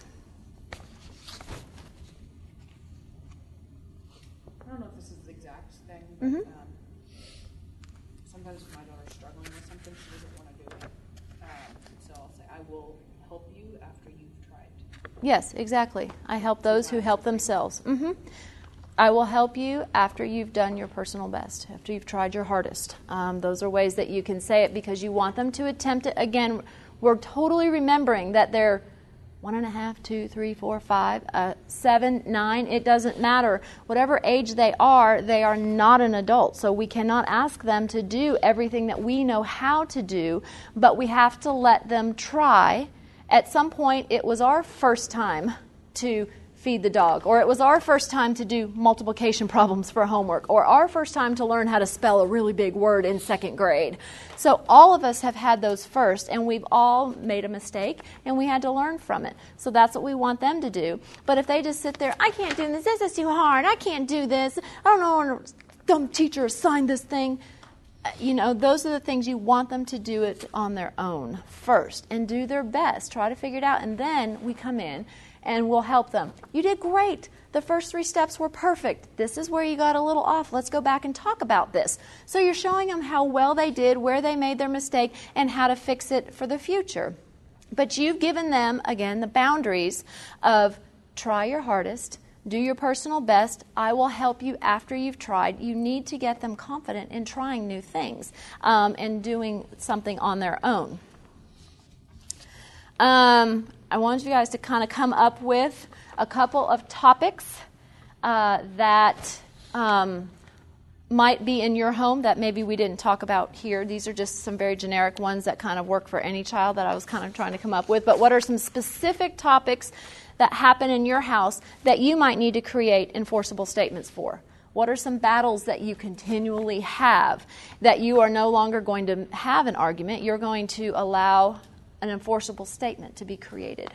I don't know if this is the exact thing, but sometimes my daughter's struggling with something, she doesn't want to do it. So I'll say, I will help you after you've tried. Yes, exactly. I help those who help themselves. I will help you after you've done your personal best, after you've tried your hardest. Those are ways that you can say it because you want them to attempt it. Again, we're totally remembering that they're 1.5, 2, 3, 4, 5, 7, 9. It doesn't matter. Whatever age they are not an adult. So we cannot ask them to do everything that we know how to do, but we have to let them try. At some point, it was our first time to feed the dog, or it was our first time to do multiplication problems for homework, or our first time to learn how to spell a really big word in 2nd grade. So all of us have had those first, and we've all made a mistake, and we had to learn from it. So that's what we want them to do. But if they just sit there, I can't do this is too hard, I can't do this, I don't know, dumb teacher assigned this thing. Those are the things you want them to do it on their own first and do their best. Try to figure it out, and then we come in and we'll help them. You did great. The first 3 steps were perfect. This is where you got a little off. Let's go back and talk about this. So you're showing them how well they did, where they made their mistake, and how to fix it for the future. But you've given them, again, the boundaries of try your hardest, do your personal best. I will help you after you've tried. You need to get them confident in trying new things and doing something on their own. I want you guys to kind of come up with a couple of topics that might be in your home that maybe we didn't talk about here. These are just some very generic ones that kind of work for any child that I was kind of trying to come up with. But what are some specific topics that happen in your house that you might need to create enforceable statements for? What are some battles that you continually have that you are no longer going to have an argument? You're going to allow an enforceable statement to be created.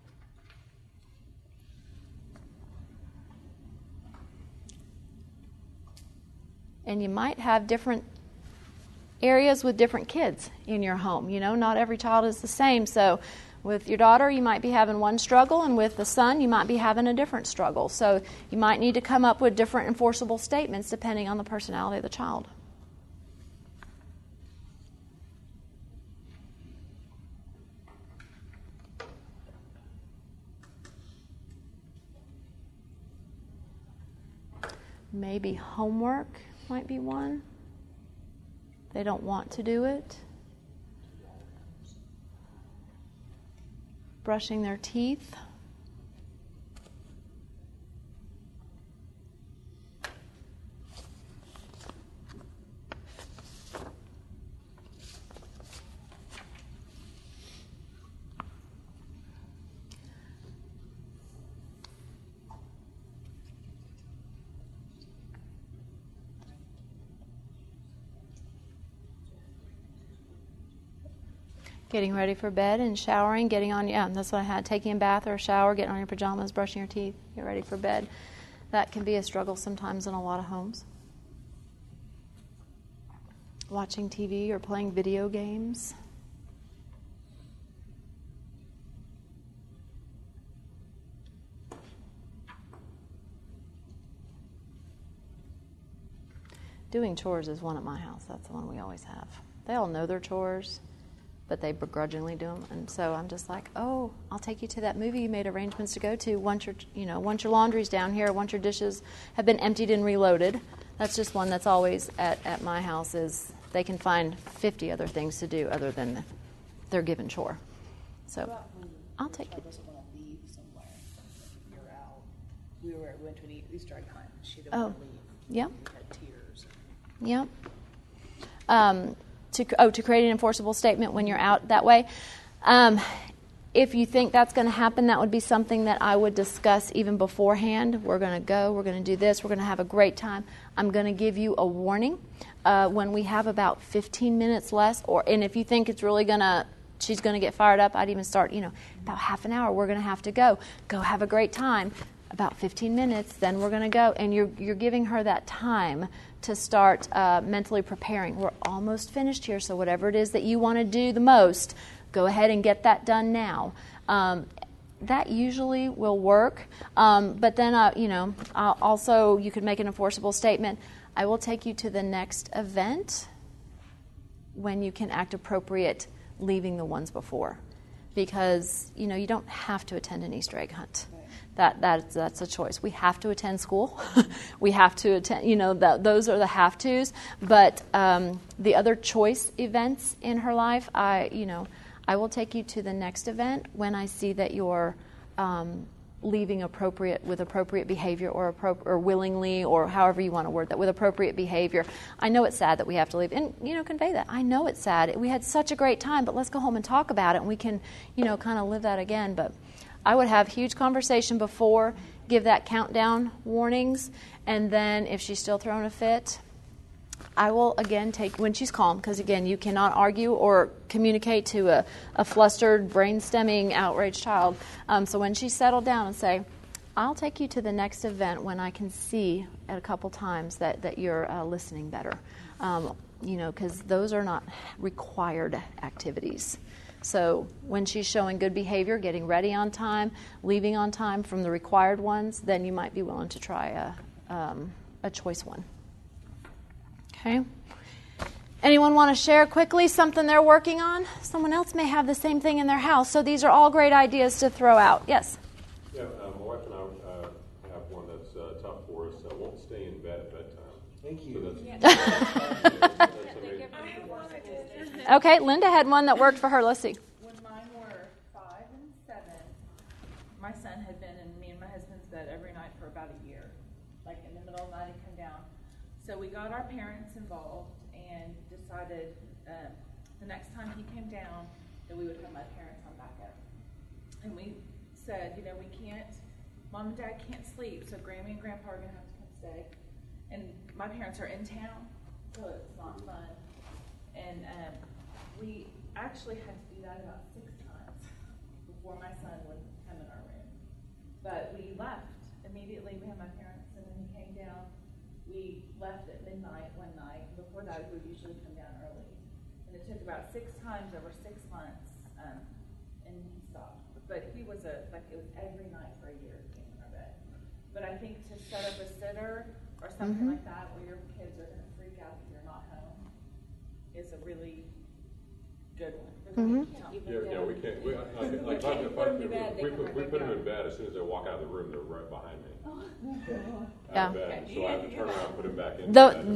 And you might have different areas with different kids in your home. Not every child is the same. So With your daughter, you might be having one struggle, and with the son, you might be having a different struggle. So you might need to come up with different enforceable statements depending on the personality of the child. Maybe homework might be one. They don't want to do it. Brushing their teeth. Getting ready for bed and showering, that's what I had, taking a bath or a shower, getting on your pajamas, brushing your teeth, get ready for bed. That can be a struggle sometimes in a lot of homes. Watching TV or playing video games. Doing chores is one at my house. That's the one we always have. They all know their chores, but they begrudgingly do them. And so I'm just like, oh, I'll take you to that movie you made arrangements to go to once your laundry's down here, once your dishes have been emptied and reloaded. That's just one that's always at my house, is they can find 50 other things to do other than their given chore. So I'll take you. Doesn't want to leave somewhere. You're out. We went to an Easter egg hunt. She didn't want to leave. Yeah. We had tears. Yep. To create an enforceable statement when you're out that way. If you think that's going to happen, that would be something that I would discuss even beforehand. We're going to go, we're going to do this, we're going to have a great time. I'm going to give you a warning when we have about 15 minutes less, and if you think it's really she's going to get fired up, I'd even start, about half an hour, we're going to have to go. Go have a great time. About 15 minutes, then we're going to go. And you're giving her that time to start mentally preparing. We're almost finished here, so whatever it is that you want to do the most, go ahead and get that done now. That usually will work. But then, also you could make an enforceable statement. I will take you to the next event when you can act appropriate leaving the ones before. Because, you don't have to attend an Easter egg hunt. That's a choice. We have to attend school. We have to attend, those are the have-tos. But the other choice events in her life, I will take you to the next event when I see that you're leaving with appropriate behavior or willingly, or however you want to word that, with appropriate behavior. I know it's sad that we have to leave, and convey that. I know it's sad. We had such a great time, but let's go home and talk about it, and we can kind of live that again. But I would have huge conversation before, give that countdown warnings, and then if she's still throwing a fit, I will again take, when she's calm, because again, you cannot argue or communicate to a flustered, brain-stemming, outraged child. So when she's settled down, and say, I'll take you to the next event when I can see at a couple times that you're listening better. Because those are not required activities. So when she's showing good behavior, getting ready on time, leaving on time from the required ones, then you might be willing to try a choice one. Okay. Anyone want to share quickly something they're working on? Someone else may have the same thing in their house. So these are all great ideas to throw out. Yes? Yeah, my wife and I have one that's tough for us. Won't stay in bed at bedtime. Thank you. So Okay, Linda had one that worked for her. Let's see. When mine were 5 and 7, my son had been in me and my husband's bed every night for about a year. Like in the middle of the night, he'd come down. So we got our parents involved and decided the next time he came down that we would have my parents on backup. And we said, we can't, Mom and Dad can't sleep, so Grammy and Grandpa are going to have to come stay. And my parents are in town, so it's not fun. And we actually had to do that about 6 times before my son would come in our room. But we left immediately. We had my parents, and when he came down, we left at midnight one night. Before that, we would usually come down early. And it took about 6 times over 6 months. And and he stopped. But he was it was every night for a year came in our bed. But I think to set up a sitter or something like that where your kids are going to freak out if you're not home is a really good one. Yeah, we can't. We put them in bed as soon as they walk out of the room. They're right behind me. Yeah. Out of bed, so I have to turn around and put them back in.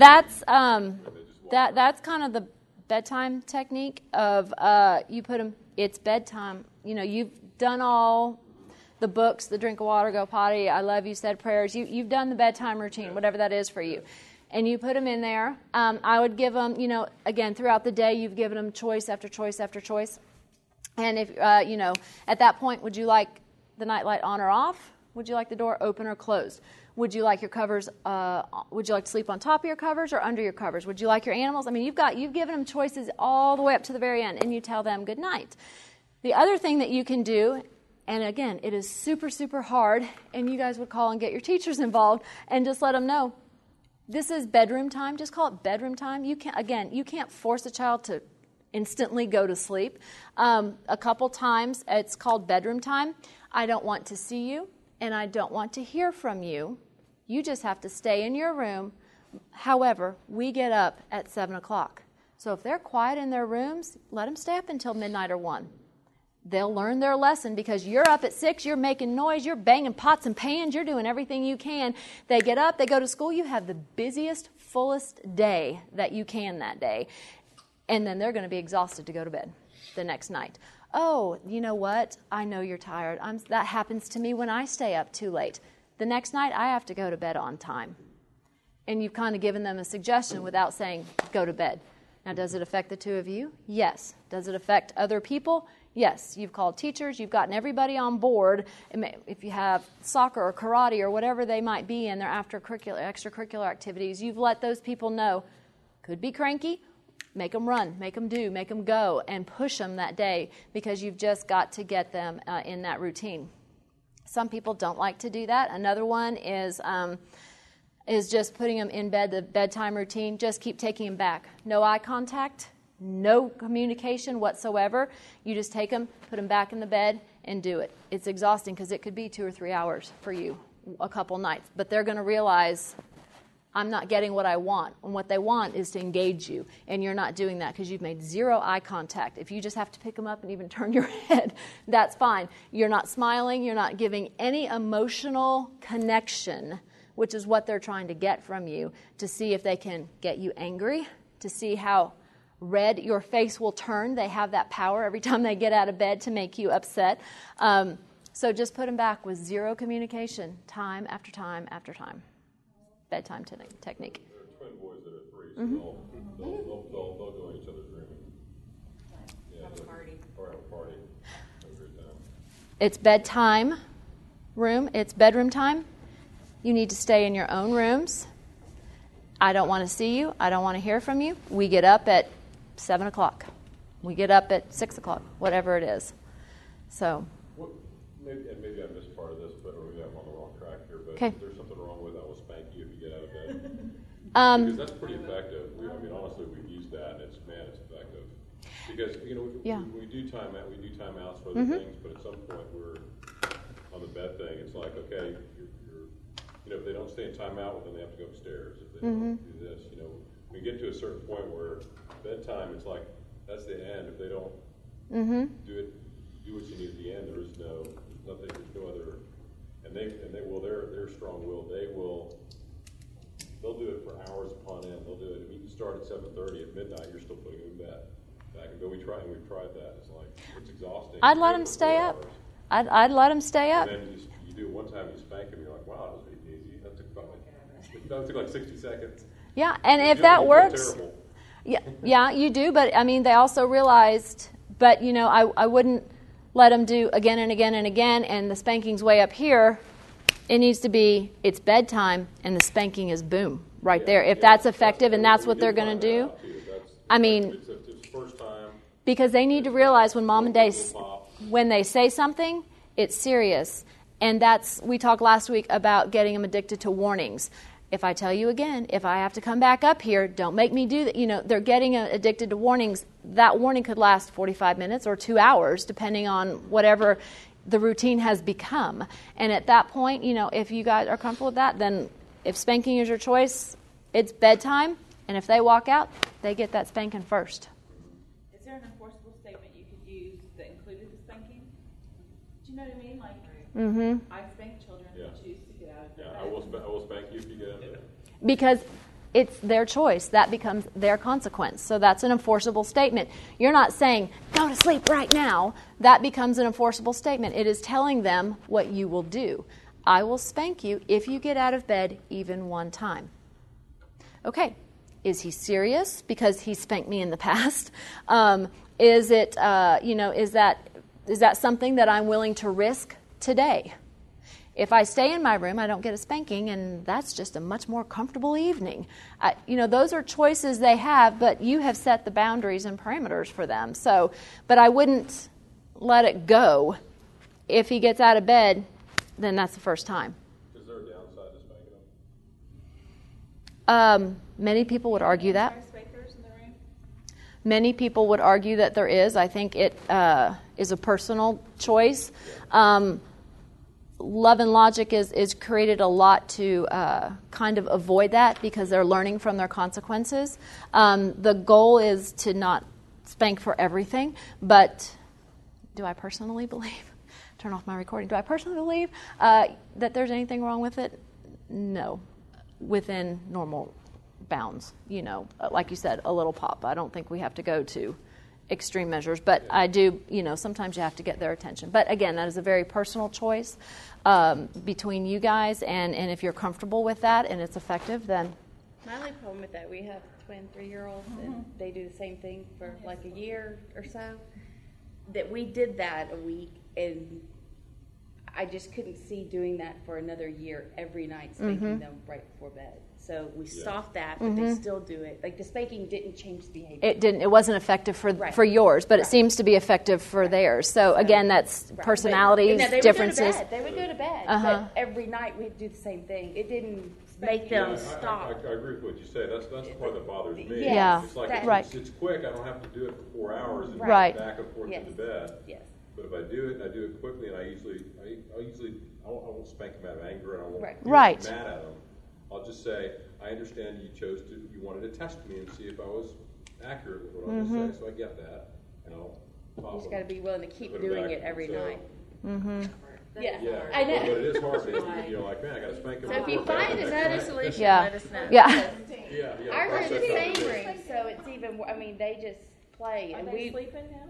That's kind of the bedtime technique of you put them. It's bedtime. You've done all the books, the drink of water, go potty, I love you, said prayers. You've done the bedtime routine, whatever that is for you. And you put them in there. I would give them, again, throughout the day, you've given them choice after choice after choice. And if, at that point, would you like the nightlight on or off? Would you like the door open or closed? Would you like your covers, would you like to sleep on top of your covers or under your covers? Would you like your animals? I mean, you've given them choices all the way up to the very end, and you tell them good night. The other thing that you can do, and again, it is super, super hard, and you guys would call and get your teachers involved and just let them know, this is bedroom time. Just call it bedroom time. You can't force a child to instantly go to sleep. A couple times, it's called bedroom time. I don't want to see you, and I don't want to hear from you. You just have to stay in your room. However, we get up at 7 o'clock. So if they're quiet in their rooms, let them stay up until midnight or 1. They'll learn their lesson because you're up at 6, you're making noise, you're banging pots and pans, you're doing everything you can. They get up, they go to school, you have the busiest, fullest day that you can that day. And then they're going to be exhausted to go to bed the next night. Oh, you know what? I know you're tired. That happens to me when I stay up too late. The next night, I have to go to bed on time. And you've kind of given them a suggestion without saying, go to bed. Now, does it affect the two of you? Yes. Does it affect other people? Yes. You've called teachers. You've gotten everybody on board. If you have soccer or karate or whatever they might be in their extracurricular activities, you've let those people know. Could be cranky. Make them run. Make them do. Make them go. And push them that day because you've just got to get them in that routine. Some people don't like to do that. Another one is just putting them in bed, the bedtime routine. Just keep taking them back. No eye contact, no communication whatsoever. You just take them, put them back in the bed, and do it. It's exhausting because it could be 2 or 3 hours for you, a couple nights. But they're going to realize, I'm not getting what I want. And what they want is to engage you. And you're not doing that because you've made 0 eye contact. If you just have to pick them up and even turn your head, that's fine. You're not smiling. You're not giving any emotional connection, which is what they're trying to get from you, to see if they can get you angry, to see how red your face will turn. They have that power every time they get out of bed to make you upset. So just put them back with 0 communication, time after time after time. Bedtime technique. There are twin boys that are 3, so they'll go in each other's room. Have a party. Or have a party. Have a great time. It's bedtime room. It's bedroom time. You need to stay in your own rooms. I don't want to see you. I don't want to hear from you. We get up at 7 o'clock. We get up at 6 o'clock, whatever it is. So. Maybe I missed part of this, but maybe I'm on the wrong track here. But okay. Is there something wrong with I will spank you if you get out of bed? Because that's pretty effective. Honestly, we've used that, and it's effective. Because when we do timeouts for other things, but at some point we're on the bed thing. It's like, okay, if they don't stay in timeout, well, then they have to go upstairs. If they don't do this, we get to a certain point where bedtime, it's like that's the end. If they don't do what you need at the end, there's no other. And they're strong-willed. They'll do it for hours upon end. They'll do it. You can start at 7:30 at midnight. You're still putting them in bed. Back and go. We've tried that. It's exhausting. I'd let them stay up. I'd let them stay up. And then you do it one time. You spank them. You're like, wow, that was really easy. That took like 60 seconds. Yeah, and if that works, yeah, you do. But they also realized. But I wouldn't let them do again and again and again. And the spanking's way up here. It needs to be. It's bedtime, and the spanking is boom right there. If that's effective, and that's what they're going to do. It's first time. Because they need to realize when mom and dad, when they say something, it's serious. And we talked last week about getting them addicted to warnings. If I tell you again, if I have to come back up here, don't make me do that. You know, they're getting addicted to warnings. That warning could last 45 minutes or 2 hours, depending on whatever the routine has become. And at that point, you know, if you guys are comfortable with that, then if spanking is your choice, it's bedtime. And if they walk out, they get that spanking first. Is there an enforceable statement you could use that included the spanking? Do you know what I mean? Like, I spank children who choose to get out of bed. Yeah, I will spank you if you get out of bed. Because it's their choice. That becomes their consequence. So that's an enforceable statement. You're not saying, go to sleep right now. That becomes an enforceable statement. It is telling them what you will do. I will spank you if you get out of bed even one time. Okay. Is he serious because he spanked me in the past? Is it, is that something that I'm willing to risk today? If I stay in my room, I don't get a spanking, and that's just a much more comfortable evening. Those are choices they have, but you have set the boundaries and parameters for them. So, but I wouldn't let it go. If he gets out of bed, then that's the first time. Is there a downside to spanking them? Many people would argue that. Spankers in the room? Many people would argue that there is. I think it is a personal choice. Love and Logic is created a lot to kind of avoid that because they're learning from their consequences. The goal is to not spank for everything, but do I personally believe, turn off my recording, do I personally believe that there's anything wrong with it? No, within normal bounds. Like you said, a little pop. I don't think we have to go to extreme measures, but I do, sometimes you have to get their attention. But again, that is a very personal choice between you guys, and if you're comfortable with that and it's effective, then... My only problem with that, we have twin 3-year-olds, and they do the same thing for like a year or so, that we did that a week, and I just couldn't see doing that for another year every night, spanking them right before bed. So we stopped that, but they still do it. Like the spanking didn't change the behavior. It didn't. It wasn't effective for yours, but it seems to be effective for theirs. So again, that's personalities, differences. They would go to bed, but every night we'd do the same thing. It didn't make them stop. I agree with what you say. That's the part that bothers me. Yeah. It's like it's quick. I don't have to do it for 4 hours and back and forth into bed. Yes. But if I do it, and I do it quickly, and I won't spank them out of anger, and I won't get mad at them. I'll just say, I understand you wanted to test me and see if I was accurate with what I was saying, so I get that, and I'll follow. You just got to be willing to keep doing it every night. Yeah, I know. But it is hard because you're like, man, I got to spank them. So if you find another solution, let us know. Yeah. Ours are in the same room, so it's even. I mean, they just play, and we sleeping now.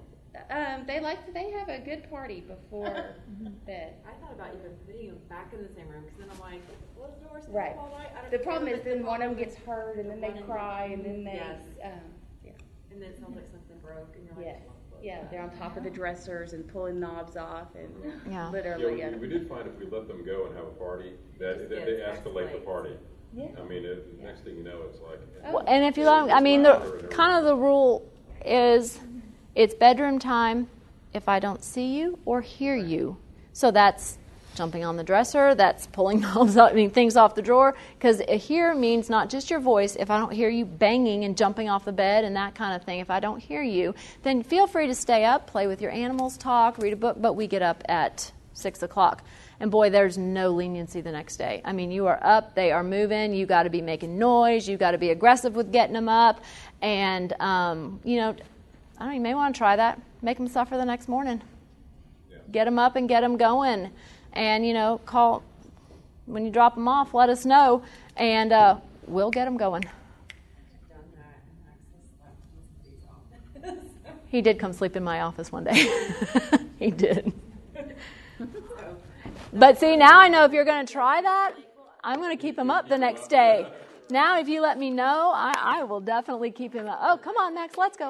They have a good party before bed. I thought about even putting them back in the same room because then I'm like, what is the worst thing Right. all night? The problem is then one of them gets hurt, and then they cry, and then they. And then it sounds like something broke, and you're like, they're on top of the dressers and pulling knobs off, and literally. Yeah, we did find if we let them go and have a party, that they escalate the party. Yeah. I mean, next thing you know, it's like. Well, and if you let them, I mean, the rule is. It's bedroom time if I don't see you or hear you. So that's jumping on the dresser, that's pulling things off the drawer, because hear means not just your voice. If I don't hear you banging and jumping off the bed and that kind of thing, if I don't hear you, then feel free to stay up, play with your animals, talk, read a book, but we get up at 6 o'clock. And boy, there's no leniency the next day. I mean, you are up, they are moving, you got to be making noise, you got to be aggressive with getting them up, and, I don't know, you may want to try that. Make them suffer the next morning. Yeah. Get them up and get them going. And, call, when you drop them off, let us know, and we'll get them going. He did come sleep in my office one day. He did. But see, now I know if you're going to try that, I'm going to keep him up the next day. Now, if you let me know, I will definitely keep him up. Oh, come on, Max, let's go.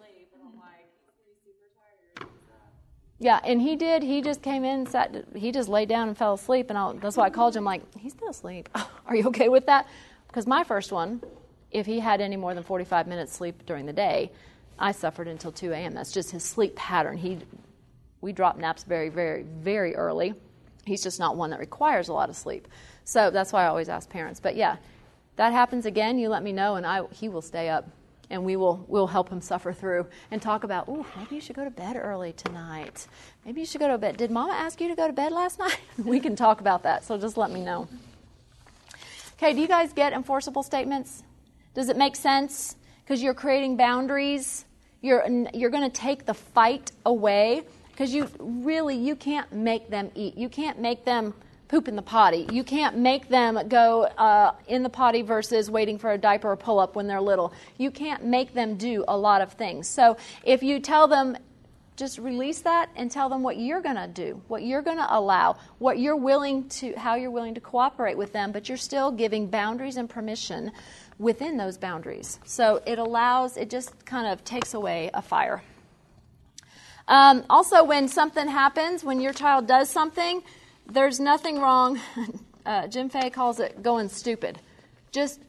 Yeah, and he did. He just came in, he just laid down and fell asleep, and that's why I called him, like, he's still asleep. Are you okay with that? Because my first one, if he had any more than 45 minutes sleep during the day, I suffered until 2 a.m. That's just his sleep pattern. We drop naps very, very, very early. He's just not one that requires a lot of sleep. So that's why I always ask parents. But yeah, that happens again, you let me know, and he will stay up. And we'll help him suffer through and talk about, ooh, maybe you should go to bed early tonight. Maybe you should go to bed. Did Mama ask you to go to bed last night? We can talk about that, so just let me know. Okay, do you guys get enforceable statements? Does it make sense? Because you're creating boundaries. You're going to take the fight away because you can't make them eat. You can't make them poop in the potty. You can't make them go in the potty versus waiting for a diaper or pull-up when they're little. You can't make them do a lot of things. So if you tell them, just release that and tell them what you're going to do, what you're going to allow, how you're willing to cooperate with them, but you're still giving boundaries and permission within those boundaries. So it just kind of takes away a fire. Also, when something happens, when your child does something, there's nothing wrong. Jim Fay calls it going stupid. Just,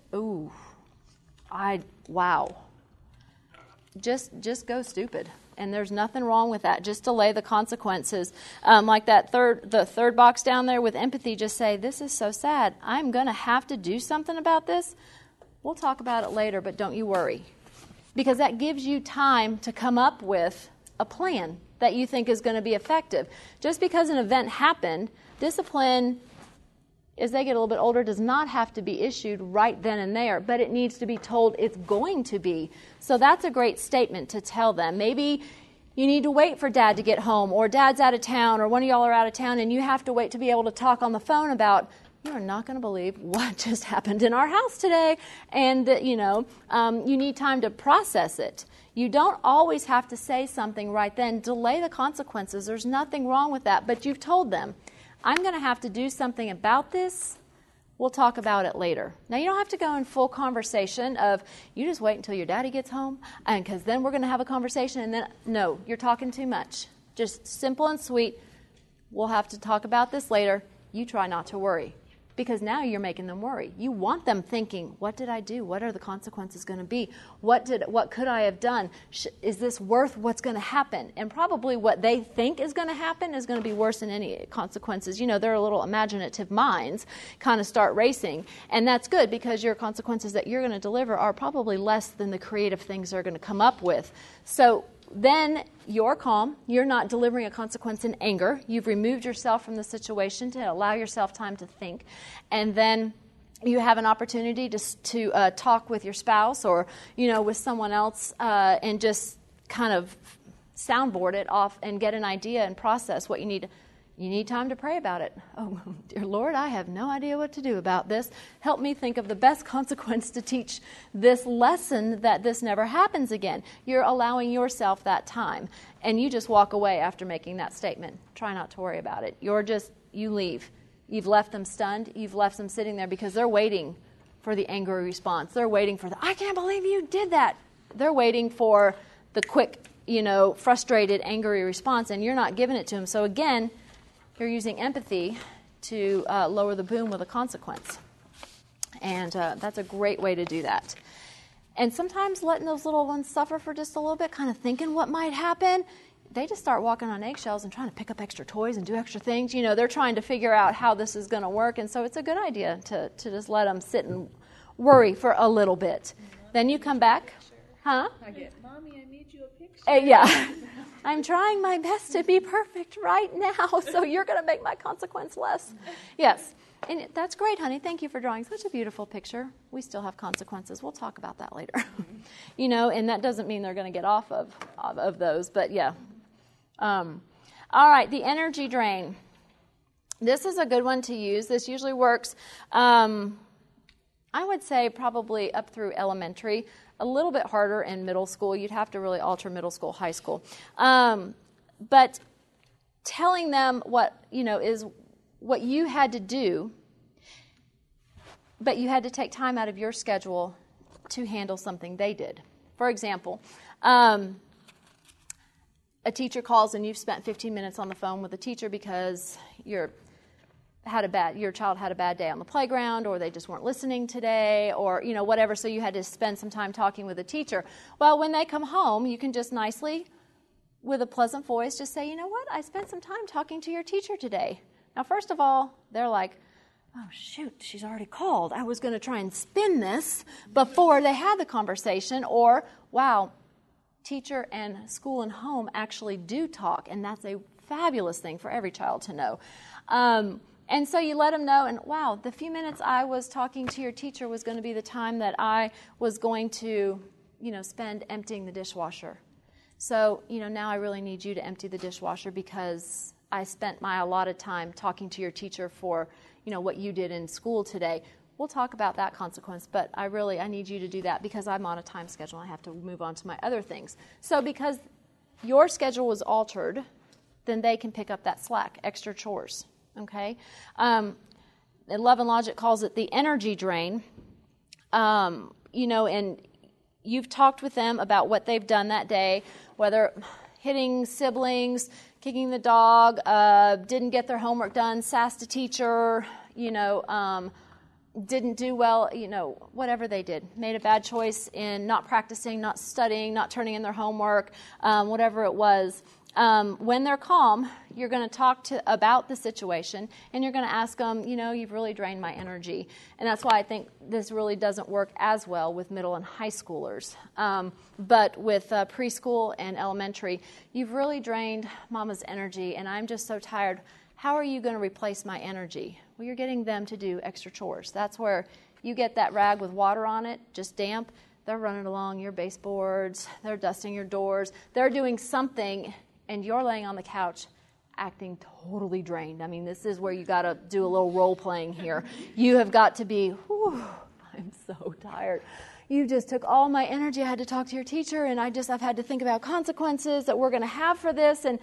wow. Just go stupid. And there's nothing wrong with that. Just delay the consequences. Like the third box down there with empathy, just say, this is so sad. I'm going to have to do something about this. We'll talk about it later, but don't you worry. Because that gives you time to come up with a plan that you think is going to be effective. Just because an event happened, discipline, as they get a little bit older, does not have to be issued right then and there, but it needs to be told it's going to be. So that's a great statement to tell them. Maybe you need to wait for Dad to get home, or Dad's out of town, or one of y'all are out of town, and you have to wait to be able to talk on the phone about, you are not going to believe what just happened in our house today, and you need time to process it. You don't always have to say something right then. Delay the consequences. There's nothing wrong with that, but you've told them, I'm going to have to do something about this. We'll talk about it later. Now, you don't have to go in full conversation of, you just wait until your daddy gets home, and because then we're going to have a conversation, and then, no, you're talking too much. Just simple and sweet. We'll have to talk about this later. You try not to worry. Because now you're making them worry. You want them thinking, what did I do? What are the consequences going to be? What could I have done? Is this worth what's going to happen? And probably what they think is going to happen is going to be worse than any consequences. Their little imaginative minds kind of start racing. And that's good because your consequences that you're going to deliver are probably less than the creative things they're going to come up with. So then you're calm. You're not delivering a consequence in anger. You've removed yourself from the situation to allow yourself time to think. And then you have an opportunity to talk with your spouse or, with someone else and just kind of soundboard it off and get an idea and process what you need. You need time to pray about it. Oh, dear Lord, I have no idea what to do about this. Help me think of the best consequence to teach this lesson that this never happens again. You're allowing yourself that time. And you just walk away after making that statement. Try not to worry about it. You leave. You've left them stunned. You've left them sitting there because they're waiting for the angry response. They're waiting for I can't believe you did that. They're waiting for the quick, frustrated, angry response, and you're not giving it to them. So again, you're using empathy to lower the boom with a consequence. And that's a great way to do that. And sometimes letting those little ones suffer for just a little bit, kind of thinking what might happen, they just start walking on eggshells and trying to pick up extra toys and do extra things. They're trying to figure out how this is going to work. And so it's a good idea to just let them sit and worry for a little bit. Then you come back. Huh? Mommy, I made you a picture. Yeah. I'm trying my best to be perfect right now, so you're going to make my consequence less. Yes. And that's great, honey. Thank you for drawing such a beautiful picture. We still have consequences. We'll talk about that later. And that doesn't mean they're going to get off of those, but yeah. All right, the energy drain. This is a good one to use. This usually works, I would say probably up through elementary. A little bit harder in middle school. You'd have to really alter middle school, high school. But telling them what, is what you had to do, but you had to take time out of your schedule to handle something they did. For example, a teacher calls and you've spent 15 minutes on the phone with a teacher because your child had a bad day on the playground, or they just weren't listening today, or whatever, so you had to spend some time talking with a teacher. Well, when they come home, you can just nicely, with a pleasant voice, just say, you know what, I spent some time talking to your teacher today. Now, first of all, they're like, oh, shoot, she's already called. I was going to try and spin this before they had the conversation. Or, wow, teacher and school and home actually do talk, and that's a fabulous thing for every child to know. And so you let them know, and wow, the few minutes I was talking to your teacher was going to be the time that I was going to, spend emptying the dishwasher. So, now I really need you to empty the dishwasher because I spent my allotted time talking to your teacher for, what you did in school today. We'll talk about that consequence, but I need you to do that because I'm on a time schedule. I have to move on to my other things. So because your schedule was altered, then they can pick up that slack, extra chores. Okay? And Love and Logic calls it the energy drain. And you've talked with them about what they've done that day, whether hitting siblings, kicking the dog, didn't get their homework done, sassed a teacher, didn't do well, whatever they did. Made a bad choice in not practicing, not studying, not turning in their homework, whatever it was. When they're calm, you're going to talk about the situation, and you're going to ask them, you've really drained my energy. And that's why I think this really doesn't work as well with middle and high schoolers. But with preschool and elementary, you've really drained Mama's energy, and I'm just so tired. How are you going to replace my energy? Well, you're getting them to do extra chores. That's where you get that rag with water on it, just damp. They're running along your baseboards. They're dusting your doors. They're doing something, and you're laying on the couch acting totally drained. I mean, this is where you got to do a little role playing here. You have got to be, I'm so tired. You just took all my energy. I had to talk to your teacher, and I've had to think about consequences that we're going to have for this, and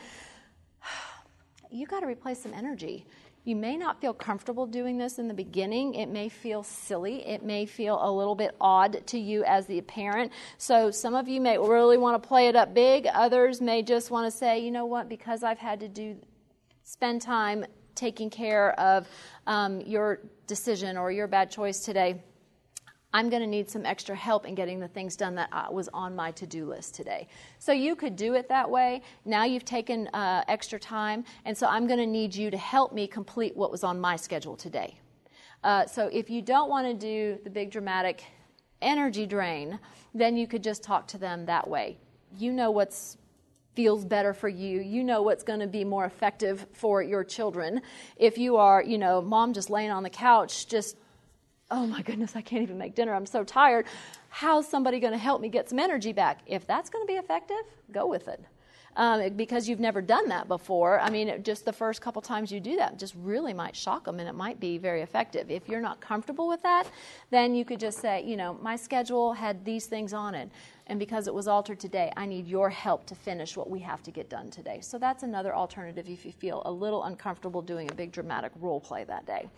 you got to replace some energy. You may not feel comfortable doing this in the beginning. It may feel silly. It may feel a little bit odd to you as the parent. So some of you may really want to play it up big. Others may just want to say, you know what, because I've had to spend time taking care of your decision or your bad choice today, I'm going to need some extra help in getting the things done that was on my to-do list today. So you could do it that way. Now you've taken extra time, and so I'm going to need you to help me complete what was on my schedule today. So if you don't want to do the big dramatic energy drain, then you could just talk to them that way. You know what feels better for you. You know what's going to be more effective for your children. If you are, mom just laying on the couch, just oh my goodness, I can't even make dinner. I'm so tired. How's somebody going to help me get some energy back? If that's going to be effective, go with it. Because you've never done that before. I mean, just the first couple times you do that just really might shock them, and it might be very effective. If you're not comfortable with that, then you could just say, my schedule had these things on it, and because it was altered today, I need your help to finish what we have to get done today. So that's another alternative if you feel a little uncomfortable doing a big dramatic role play that day.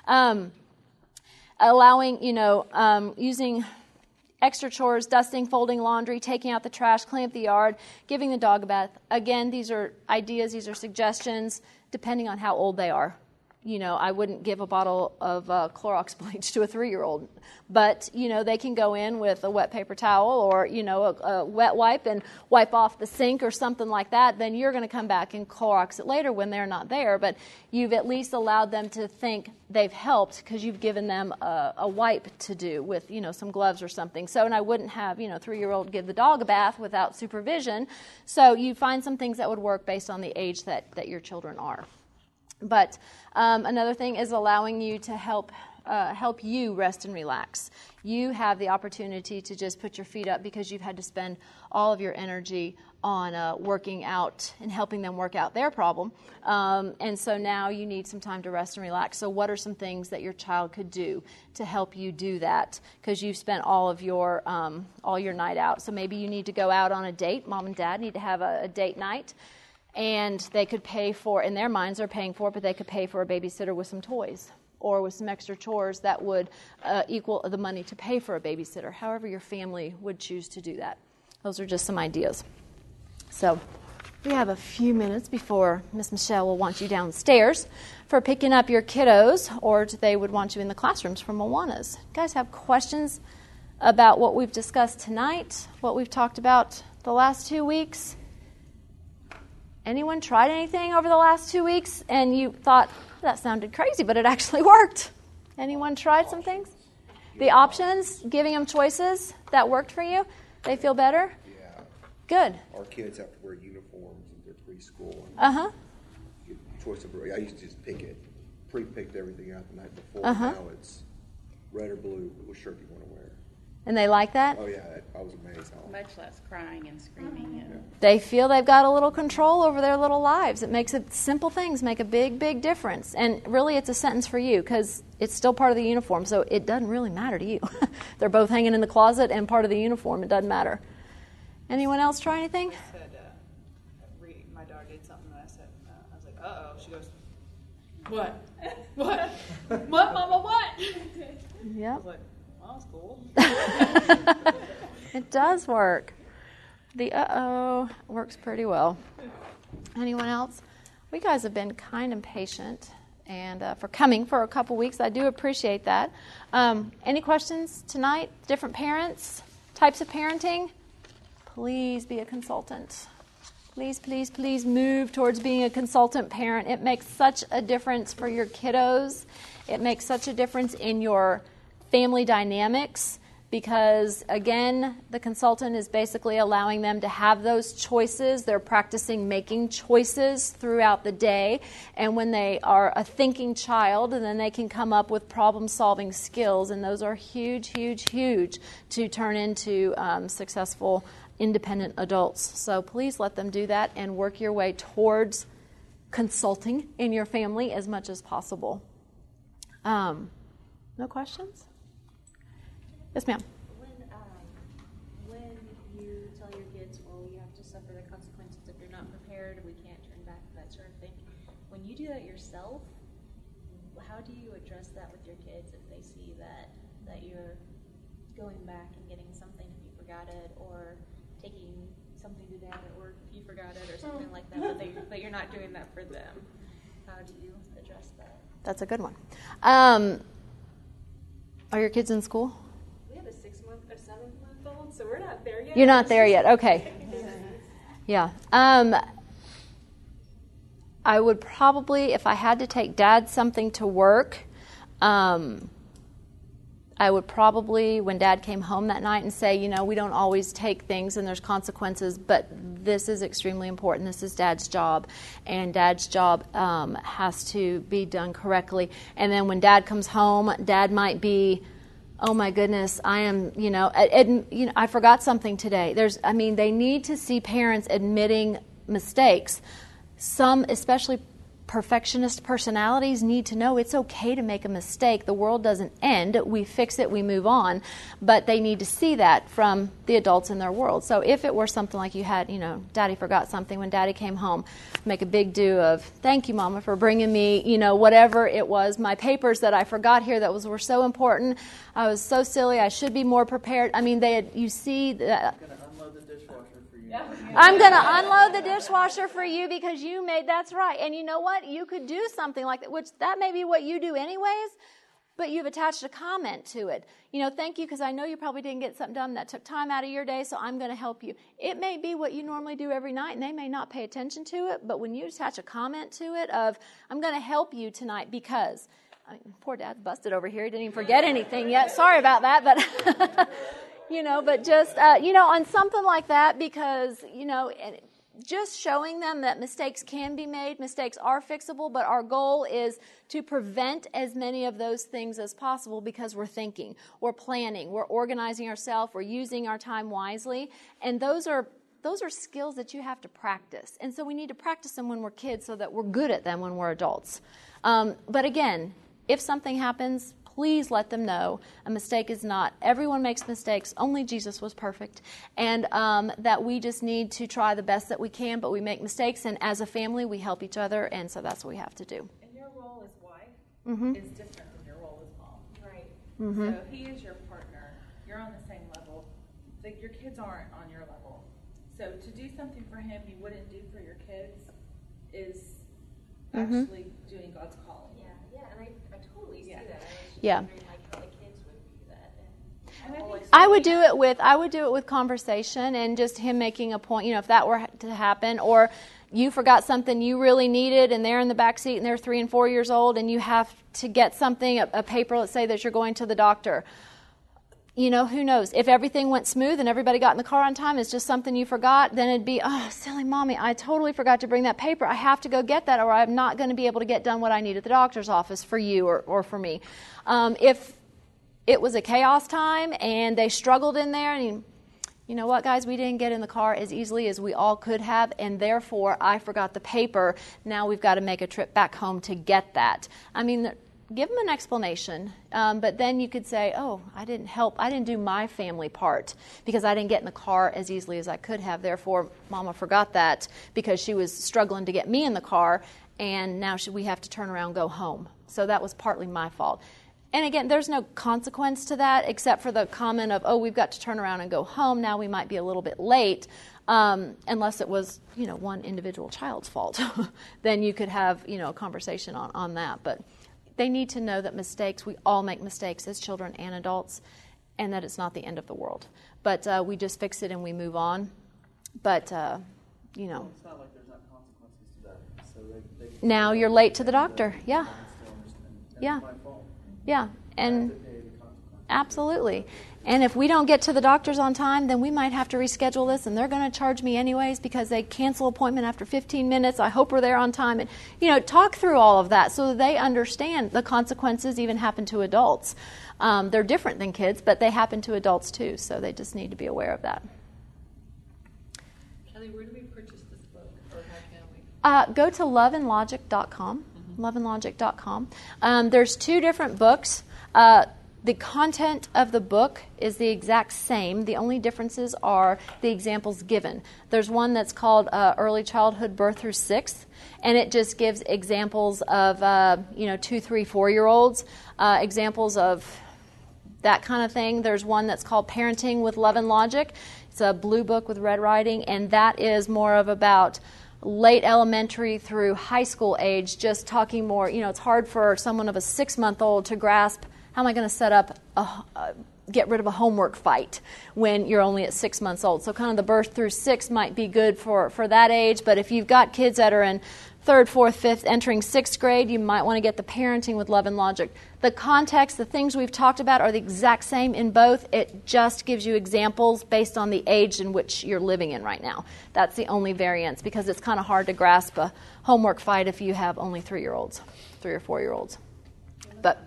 Allowing, using extra chores, dusting, folding laundry, taking out the trash, cleaning up the yard, giving the dog a bath. Again, these are ideas, these are suggestions, depending on how old they are. I wouldn't give a bottle of Clorox bleach to a 3-year-old. But, they can go in with a wet paper towel or, a wet wipe and wipe off the sink or something like that. Then you're going to come back and Clorox it later when they're not there. But you've at least allowed them to think they've helped because you've given them a wipe to do with, some gloves or something. So, and I wouldn't have, 3-year-old give the dog a bath without supervision. So you find some things that would work based on the age that your children are. But another thing is allowing you to help you rest and relax. You have the opportunity to just put your feet up because you've had to spend all of your energy on working out and helping them work out their problem. And so now you need some time to rest and relax. So what are some things that your child could do to help you do that? Because you've spent all your night out. So maybe you need to go out on a date. Mom and dad need to have a date night. And they could pay for, in their minds they're paying for it, but they could pay for a babysitter with some toys or with some extra chores that would equal the money to pay for a babysitter, however your family would choose to do that. Those are just some ideas. So we have a few minutes before Miss Michelle will want you downstairs for picking up your kiddos, or they would want you in the classrooms for Moanas. You guys have questions about what we've discussed tonight, what we've talked about the last 2 weeks? Anyone tried anything over the last 2 weeks and you thought, that sounded crazy, but it actually worked? Anyone tried some things? The options, giving them choices that worked for you? They feel better? Yeah. Good. Our kids have to wear uniforms in their preschool. Uh-huh. Choice of, I used to just pre-picked everything out the night before. Uh-huh. Now it's red or blue. What shirt do you want to wear? And they like that? Oh, yeah. I was amazed. Much less crying and screaming. And They feel they've got a little control over their little lives. It makes it, simple things make a big, big difference. And really, it's a sentence for you because it's still part of the uniform, so it doesn't really matter to you. They're both hanging in the closet and part of the uniform. It doesn't matter. Anyone else try anything? I said, my daughter did something, and I said, I was like, uh-oh. She goes, what? What? What, Mama, what? I Yep. was like, well, that's cool. It does work. The uh-oh works pretty well. Anyone else? We guys have been kind and patient and for coming for a couple weeks. I do appreciate that. Any questions tonight? Different parents? Types of parenting? Please be a consultant. Please, please, please move towards being a consultant parent. It makes such a difference for your kiddos. It makes such a difference in your family dynamics because, again, the consultant is basically allowing them to have those choices. They're practicing making choices throughout the day. And when they are a thinking child, then they can come up with problem-solving skills. And those are huge, huge, huge to turn into successful independent adults. So please let them do that and work your way towards consulting in your family as much as possible. No questions? Yes, ma'am. When you tell your kids, well, you have to suffer the consequences if you're not prepared, we can't turn back, that sort of thing. When you do that yourself, how do you address that with your kids if they see that you're going back and getting something if you forgot it, or taking something to dad at work if you forgot it, or something like that, but you're not doing that for them? How do you address that? That's a good one. Are your kids in school? We have a 7-month-old, so we're not there yet. You're not there yet. Okay. Yeah. I would probably, if I had to take Dad something to work, I would probably, when Dad came home that night, and say, we don't always take things and there's consequences, but this is extremely important. This is Dad's job, and Dad's job has to be done correctly. And then when Dad comes home, Dad might be, oh my goodness, I am, I forgot something today. They need to see parents admitting mistakes. Some, especially perfectionist personalities, need to know it's okay to make a mistake. The world doesn't end. We fix it, we move on. But they need to see that from the adults in their world. So if it were something like you had, Daddy forgot something, when Daddy came home, make a big do of, thank you, Mama, for bringing me, whatever it was, my papers that I forgot here that were so important. I was so silly. I should be more prepared. You see that. I'm going to unload the dishwasher for you because you made, that's right. And you know what? You could do something like that, which that may be what you do anyways, but you've attached a comment to it. Thank you, because I know you probably didn't get something done that took time out of your day, so I'm going to help you. It may be what you normally do every night, and they may not pay attention to it, but when you attach a comment to it of, I'm going to help you tonight because, poor Dad's busted over here. He didn't even forget anything yet. Sorry about that, but... but just, on something like that, because, just showing them that mistakes can be made, mistakes are fixable, but our goal is to prevent as many of those things as possible because we're thinking, we're planning, we're organizing ourselves, we're using our time wisely, and those are skills that you have to practice. And so we need to practice them when we're kids so that we're good at them when we're adults. But again, if something happens, please let them know a mistake is not. Everyone makes mistakes. Only Jesus was perfect. And that we just need to try the best that we can, but we make mistakes. And as a family, we help each other. And so that's what we have to do. And your role as wife is different than your role as mom. Right. Mm-hmm. So he is your partner. You're on the same level. Your kids aren't on your level. So to do something for him you wouldn't do for your kids is actually doing God's calling. Yeah, and I totally see that. Yeah. How the kids would do that. And I would do it with conversation and just him making a point, if that were to happen, or, you forgot something you really needed and they're in the back seat and they're 3 and 4 years old and you have to get something, a paper, let's say that you're going to the doctor. Who knows? If everything went smooth and everybody got in the car on time, it's just something you forgot, then it'd be, oh, silly mommy, I totally forgot to bring that paper. I have to go get that or I'm not going to be able to get done what I need at the doctor's office for you or for me. If it was a chaos time and they struggled in there and you know what, guys? We didn't get in the car as easily as we all could have, and therefore I forgot the paper. Now we've got to make a trip back home to get that. I mean, give them an explanation, but then you could say, oh, I didn't help. I didn't do my family part because I didn't get in the car as easily as I could have. Therefore, Mama forgot that because she was struggling to get me in the car, and now we have to turn around and go home. So that was partly my fault. And again, there's no consequence to that except for the comment of, oh, we've got to turn around and go home. Now we might be a little bit late, unless it was, one individual child's fault. Then you could have, a conversation on that. But they need to know that we all make mistakes as children and adults, and that it's not the end of the world. But we just fix it and we move on. But, Well, it's not like there's not consequences to that. So they now you're late to the doctor. Yeah. Yeah. My fault. Yeah, and absolutely. And if we don't get to the doctors on time, then we might have to reschedule this, and they're going to charge me anyways because they cancel appointment after 15 minutes. I hope we're there on time. And, talk through all of that so that they understand the consequences even happen to adults. They're different than kids, but they happen to adults too, so they just need to be aware of that. Kelly, where do we purchase this book, or how can we? Go to loveandlogic.com. loveandlogic.com. There's 2 different books. The content of the book is the exact same. The only differences are the examples given. There's one that's called Early Childhood Birth Through 6th, and it just gives examples of 2, 3, 4-year-olds, examples of that kind of thing. There's one that's called Parenting with Love and Logic. It's a blue book with red writing, and that is more of about late elementary through high school age, just talking more, it's hard for someone of a 6-month-old to grasp, how am I going to set up, get rid of a homework fight when you're only at 6 months old. So kind of the birth through 6 might be good for that age, but if you've got kids that are in 3rd, 4th, 5th, entering 6th grade, you might want to get the Parenting with Love and Logic. The context, the things we've talked about are the exact same in both. It just gives you examples based on the age in which you're living in right now. That's the only variance because it's kind of hard to grasp a homework fight if you have only 3-year-olds, 3 or 4-year-olds. But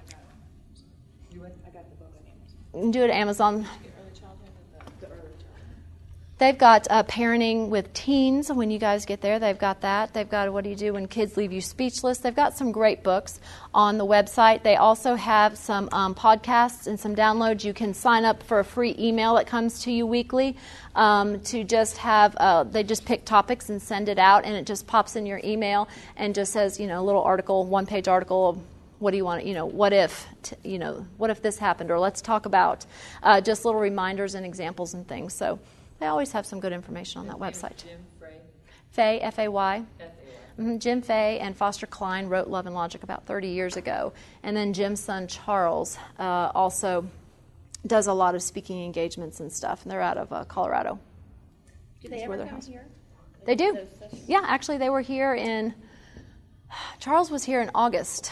I got the book on Amazon. you can do it at Amazon. Early childhood and the early childhood. They've got Parenting with Teens. When you guys get there, they've got that. They've got What Do You Do When Kids Leave You Speechless. They've got some great books on the website. They also have some podcasts and some downloads. You can sign up for a free email that comes to you weekly to just have, they just pick topics and send it out, and it just pops in your email and just says, a little article, 1-page article. What do you want? What if? What if this happened? Or let's talk about just little reminders and examples and things. So they always have some good information on that website. Jim Fay. Fay, F-A-Y. F-A-Y. Jim Fay and Foster Klein wrote Love and Logic about 30 years ago. And then Jim's son, Charles, also does a lot of speaking engagements and stuff. And they're out of Colorado. Do they ever come here? They do. Yeah, actually, they were here Charles was here in August.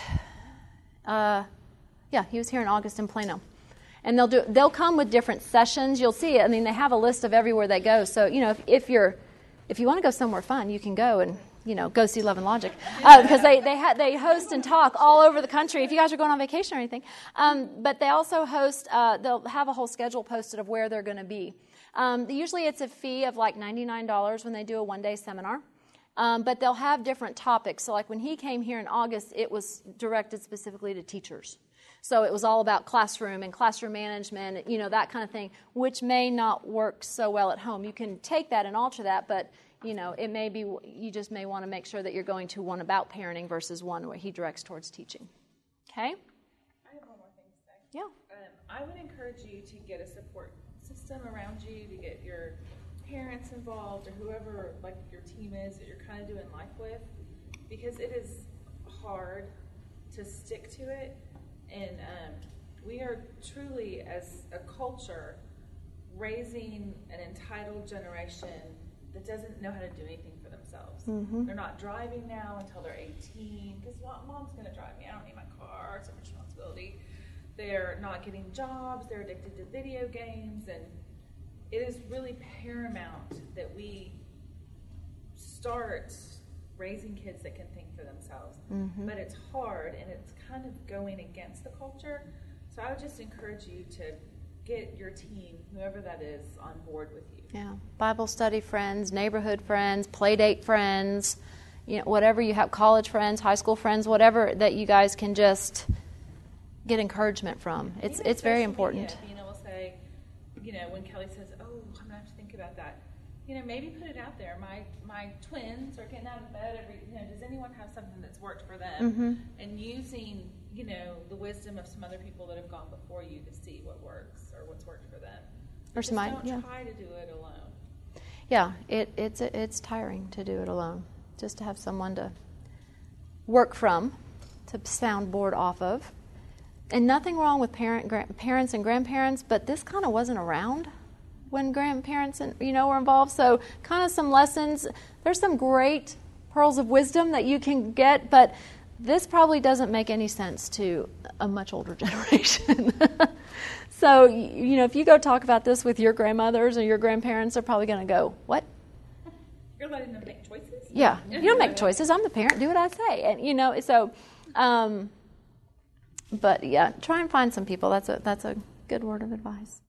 He was here in August in Plano. And they'll come with different sessions. You'll see it. I mean, they have a list of everywhere they go. So, if you want to go somewhere fun, you can go and, go see Love and Logic. Because they host and talk all over the country if you guys are going on vacation or anything. But they also host, they'll have a whole schedule posted of where they're going to be. Usually it's a fee of like $99 when they do a 1-day seminar. But they'll have different topics. So like when he came here in August, it was directed specifically to teachers. So it was all about classroom and classroom management, that kind of thing, which may not work so well at home. You can take that and alter that, but, it may be, you just may want to make sure that you're going to one about parenting versus one where he directs towards teaching. Okay? I have one more thing to say. Yeah. I would encourage you to get a support system around you, to get your parents involved or whoever like your team is that you're kind of doing life with, because it is hard to stick to it. And we are truly, as a culture, raising an entitled generation that doesn't know how to do anything for themselves. Mm-hmm. They're not driving now until they're 18 because mom's going to drive me. I don't need my car. It's a responsibility. They're not getting jobs. They're addicted to video games. And it is really paramount that we start raising kids that can think for themselves. Mm-hmm. But it's hard, and it's kind of going against the culture. So I would just encourage you to get your team, whoever that is, on board with you. Yeah, Bible study friends, neighborhood friends, play date friends, whatever you have, college friends, high school friends, whatever that you guys can just get encouragement from. It's very important. Media, will say, when Kelly says, "Oh, I'm gonna have to think about that," maybe put it out there. My twins are getting out of bed every. Does anyone have something that's worked for them? Mm-hmm. And using the wisdom of some other people that have gone before you to see what works or what's worked for them. Or just don't try to do it alone. Yeah, it's tiring to do it alone. Just to have someone to work from, to soundboard off of. And nothing wrong with parents and grandparents, but this kind of wasn't around when grandparents were involved. So kind of some lessons. There's some great pearls of wisdom that you can get, but this probably doesn't make any sense to a much older generation. So, if you go talk about this with your grandmothers or your grandparents, they're probably going to go, "What? You're letting them make choices?" Yeah, you don't make choices. I'm the parent. Do what I say. And, so... but yeah, try and find some people. That's a good word of advice.